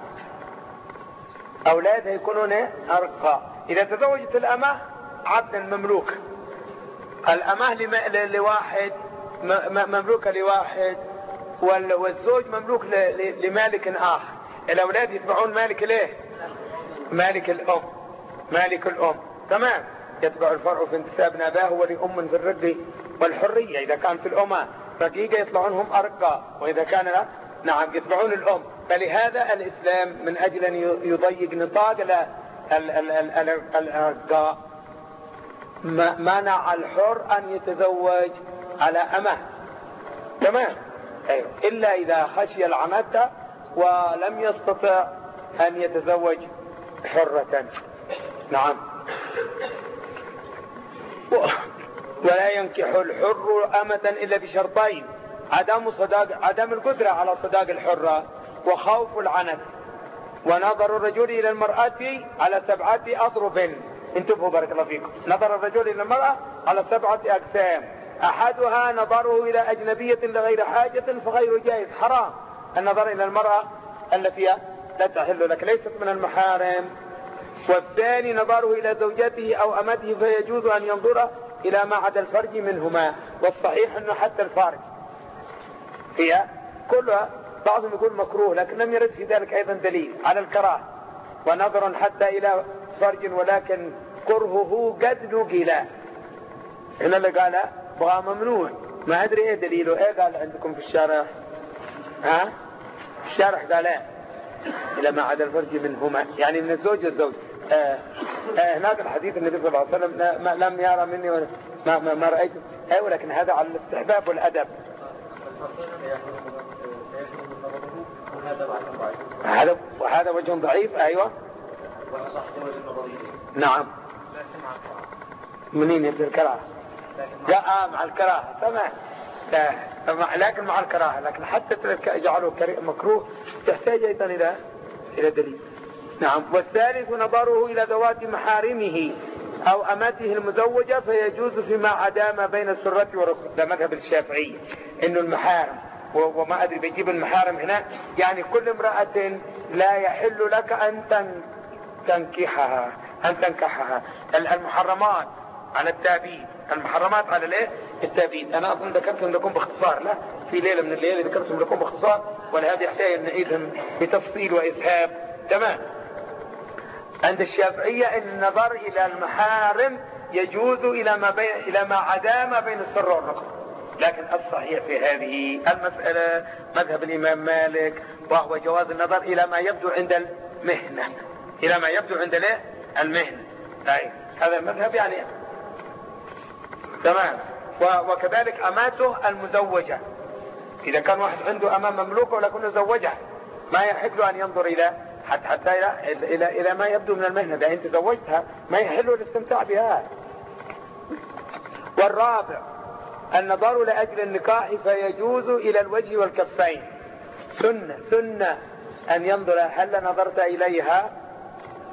أولادها يكونون أرقاء. إذا تزوجت الأمه عبدا مملوك، الأمه لواحد مملوكة لواحد والزوج مملوك لمالك آخر، الأولاد يتبعون مالك ليه؟ مالك الأم، مالك الأم. تمام. يتبع الفرع في انتساب ناباه ولأم في الرق والحرية. إذا كانت الأمة رقيقة يطلعونهم أرقى، وإذا كان لا نعم يتبعون الأم. فلهذا الإسلام من أجل أن يضيق نطاق الأرقاء منع الحر أن يتزوج على أمه. تمام. أيوه. إلا إذا خشي العنت ولم يستطع أن يتزوج حرة. نعم. ولا ينكح الحر أمة إلا بشرطين: عدم صداق عدم القدرة على صداق الحرة، وخوف العنت، ونظر الرجل إلى المرأة على سبعة أضرب. انتبهوا بارك الله فيكم. نظر الرجل إلى المرأة على سبعة أقسام: أحدها نظره إلى أجنبية لغير حاجة فغير جائز، حرام النظر إلى المرأة التي لا تحل لك، ليست من المحارم. والثاني نظره إلى زوجته أو أمته فيجوز أن ينظر إلى ما عدا الفرج منهما. والصحيح أنه حتى الفرج هي كلها، بعضهم يقول مكروه لكن لم يرد في ذلك أيضا دليل على الكراهة، ونظر حتى إلى فرج ولكن كرهه قد نقل. هنا اللي قال بغى ممنوع، ما أدري إيه دليله. إيه قال عندكم في الشارع؟ ها الشارع قال إيه؟ إلى ما عدا الفرج منهما، يعني من الزوج والزوج. آه آه هناك الحديث النبي صلى الله عليه وسلم ما لم يرى مني ما, ما, ما رأيته. أي ولكن هذا على الاستحباب والأدب. هذا وهذا وجه ضعيف. أيوة نعم. منين يبدأ الكراهة؟ لا مع الكراهة. تمام. لكن مع الكراهة، لكن حتى جعله مكروه تحتاج أيضا إلى إلى دليل. نعم. والثالث نظره إلى ذوات محارمه أو أمته المزوجة فيجوز فيما عدا ما بين السرة والركبة. ده مذهب الشافعي إنه المحارم، وما أدري بيجيب المحارم هنا يعني كل امرأة لا يحل لك أن تنكحها أن تنكحها. المحرمات على التابيد، المحرمات على الايه؟ التابيد. انا اظن ذكرتهم لكم باختصار، لا في ليله من الليالي ذكرتهم لكم باختصار، ولهذا يحتاج ان نعيدهم بتفصيل واسهاب. تمام. عند الشافعيه ان النظر الى المحارم يجوز الى ما بين الى ما عدا ما بين السر والركبه، لكن الصحيح في هذه المساله مذهب الامام مالك، وهو جواز النظر الى ما يبدو عند المهنه، الى ما يبدو عند الايه؟ المهنه. طيب هذا المذهب يعني تمام. وكذلك أماته المزوجة، إذا كان واحد عنده أمام مملوكة ولكنه زوجها ما يحل أن ينظر إلى حتى, حتى إلى, إلى, إلى ما يبدو من المهنة. إذا أنت زوجتها ما يحل الاستمتاع بها. والرابع النظر لأجل النكاح فيجوز إلى الوجه والكفين. سنة سنة أن ينظر هل نظرت إليها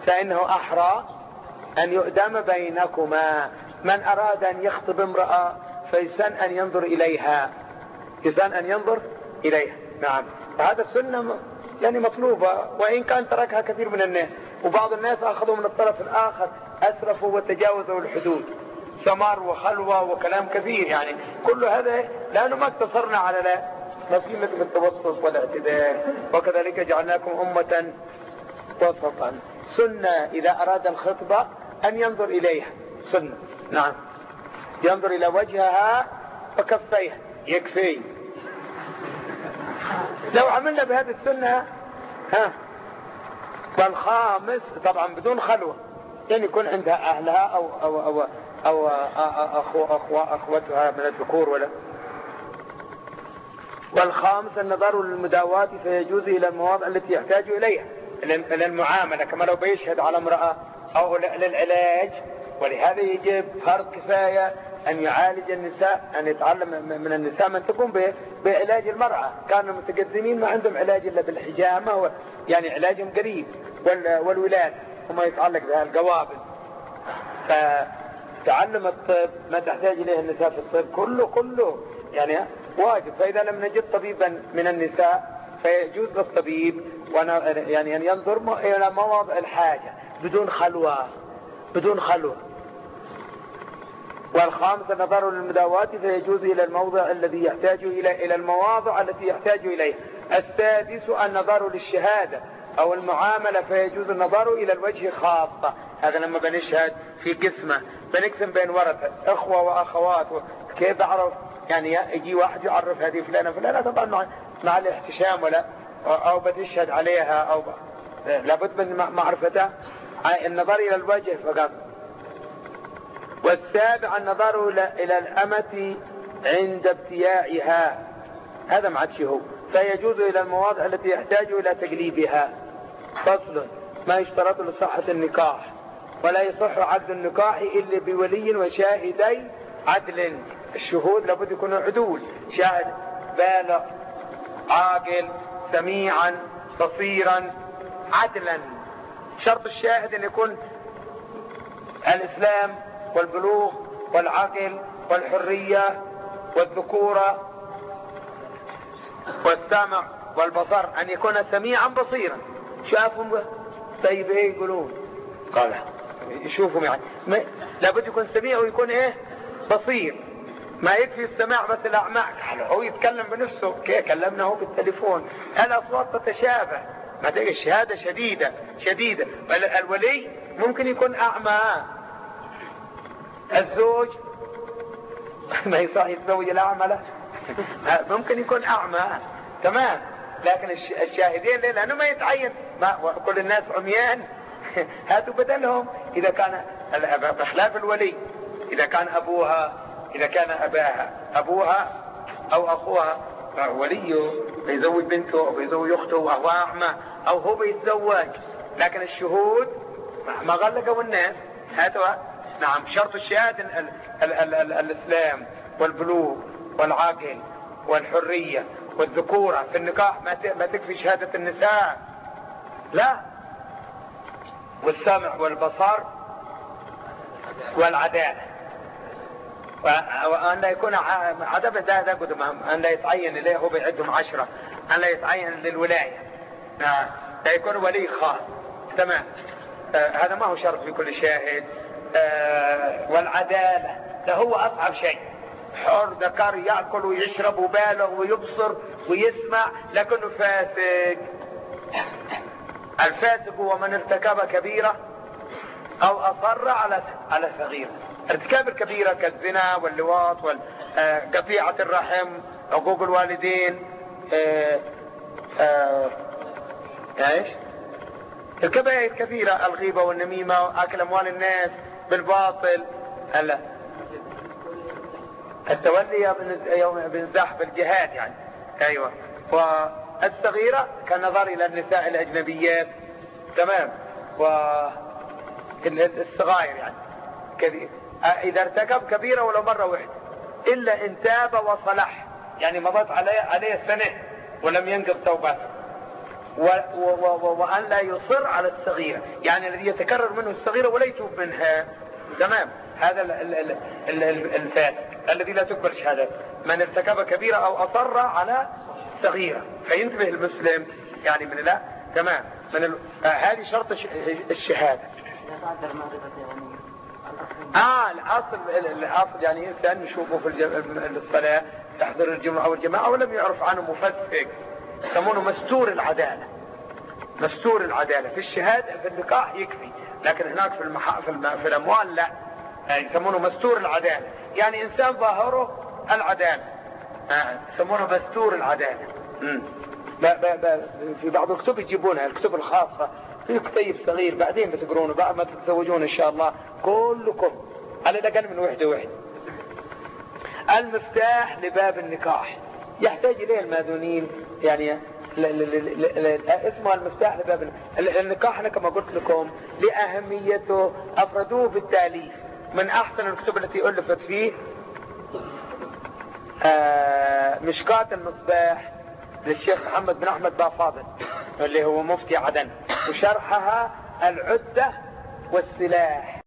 فإنه أحرى أن يؤدم بينكما. من أراد أن يخطب امرأة فيسن أن ينظر إليها، يسن أن ينظر إليها. نعم، فهذا السنة يعني مطلوبة، وإن كان تركها كثير من الناس، وبعض الناس أخذوا من الطرف الآخر، أسرفوا وتجاوزوا الحدود، سمار وخلوة وكلام كثير. يعني كل هذا لأنه ما اقتصرنا على لا نصيبة التوسط والاعتدال، وكذلك جعلناكم أمة وسطا. سنة إذا أراد الخطبة أن ينظر إليها، سنة. نعم، ينظر إلى وجهها وكفيها يكفي. لو عملنا بهذه السنة ها. والخامس طبعا بدون خلوة، يعني يكون عندها أهلها أو أو أو أو أخو أخو أخوتها من الذكور ولا. والخامس النظر للمداواة فيجوز إلى المواضع التي يحتاج إليها، إلى المعاملة، كما لو بيشهد على امرأة أو للعلاج. ولهذا يجب فرض كفاية أن يعالج النساء، أن يتعلم من النساء من تقوم بعلاج المرأة. كانوا المتقدمين ما عندهم علاج إلا بالحجامة، يعني علاجهم قريب، والولادة وما يتعلق بها القوابل. فتعلم الطب ما تحتاج إليه النساء في الطب كله كله يعني واجب. فإذا لم نجد طبيبا من النساء فيجوز للطبيب يعني أن ينظر إلى مواضع الحاجة بدون خلوة، بدون خلوة. والخامس النظر للمداواة فيجوز إلى الموضع الذي يحتاج إلى إلى المواضع التي يحتاج إليه. السادس النظر للشهادة أو المعاملة فيجوز النظر إلى الوجه خاصة. هذا لما بنشهد في قسمة بنقسم بين ورثة أخوة وأخوات، كيف أعرف؟ يعني يجي واحد يعرف هذه فلانة فلانة طبعا مع, مع الاحتشام ولا أو بتشهد عليها أو لابد من معرفتها. النظر إلى الوجه فقط. والسابع النظر إلى الأمة عند ابتياعها، هذا ما عادش هو، فيجوز إلى المواضع التي يحتاج إلى تقليبها. فصل: ما يشترط لصحة النكاح، ولا يصح عقد النكاح إلا بولي وشاهدي عدل. الشهود لابد يكونوا عدول، شاهد بالغ عاقل سميعا بصيرا عدلا. شرط الشاهد أن يكون الإسلام والبلوغ والعقل والحرية والذكورة والسمع والبصر، أن يكون سميعا بصيرا. شافهم طيب ايه يقولون؟ قال يشوفهم يعني لابد يكون سميع ويكون ايه بصير. ما يكفي السماع بس الأعمى، هو يتكلم بنفسه كي كلمنا هو بالتليفون، الأصوات تتشابه، ما تلقى الشهادة شديدة شديدة. الولي ممكن يكون أعمى، الزوج ما يصح يتزوج الأعمى له ممكن يكون أعمى تمام. لكن الشاهدين ليه؟ لأنه ما يتعين، ما كل الناس عميان هاتوا بدلهم. إذا كان بخلاف الولي، إذا كان أبوها، إذا كان أباها أبوها أو أخوها، وليه بيزوج بنته أو بيزوج أخته وهو أعمى أو هو بيتزوج. لكن الشهود ما غلقوا الناس هاتوا. نعم، شرط الشهادة ال ال ال ال الإسلام والبلوغ والعاقل والحرية والذكورة. في النكاح ما تكفي شهادة النساء، لا، والسمع والبصر والعدالة، وأن لا يكون عدم ده ده قدام، أن لا يتعين إليه هو بيعدهم عشرة، أن لا يتعين للولاية، لا يكون ولي خاص تمام. آه هذا ما هو شرط في كل شاهد. آه والعدالة ده هو أصعب شيء. حر ذكر يأكل ويشرب وبالغ ويبصر ويسمع لكنه فاسق. الفاسق هو من ارتكب كبيرة أو أصر على على صغيرة. ارتكاب الكبيرة كالزنا واللواط وقطيعة الرحم، عقوق الوالدين، آه آه ايش الكبائر كثيرة، الغيبة والنميمة وأكل أموال الناس بالباطل، ألا التولي يوم بنزاح بالجهاد يعني. أيوة. والصغيرة كالنظر إلى النساء الأجنبيات تمام، والصغائر يعني كبير. إذا ارتكب كبيرة ولو مرة واحدة إلا إن تاب وصلح، يعني مضت عليه عليه السنة ولم ينقض توبته. و و و وأن لا يصر على الصغيرة، يعني الذي يتكرر منه الصغيرة ولا يتوب منها. تمام. هذا الفاسق الذي لا تكبر شهادته، من ارتكب كبيرة أو أصر على صغيرة. فينتبه المسلم يعني من لا. تمام. من ال... آه هذه شرط الشهادة. آه الأصل الأصل يعني إنسان نشوفه في الجم... الصلاة تحضر الجمعة والجماعة ولم يعرف عنه مفسق، يسمونه مستور العدالة. مستور العدالة في الشهادة في النكاح يكفي، لكن هناك في المح... في, الم... في الأموال لا، يعني يسمونه مستور العدالة، يعني إنسان ظاهره العدالة، آه. يسمونه مستور العدالة. مم. ب... ب... ب... في بعض الكتب يجيبونها، الكتب الخاصة في كتيب صغير بعدين بتقرونه بعد ما تتزوجون إن شاء الله كلكم على الأقل من وحدة وحدة. المفتاح لباب النكاح يحتاج إليه الماذونين، يعني ل... ل... ل... ل... اسمه المفتاح لباب النكاح. أنا كما قلت لكم لأهميته أفردوه بالتاليف. من أحسن الكتب التي ألفت فيه آه مشكاة المصباح للشيخ محمد بن أحمد بافاضل اللي هو مفتي عدن، وشرحها العدة والسلاح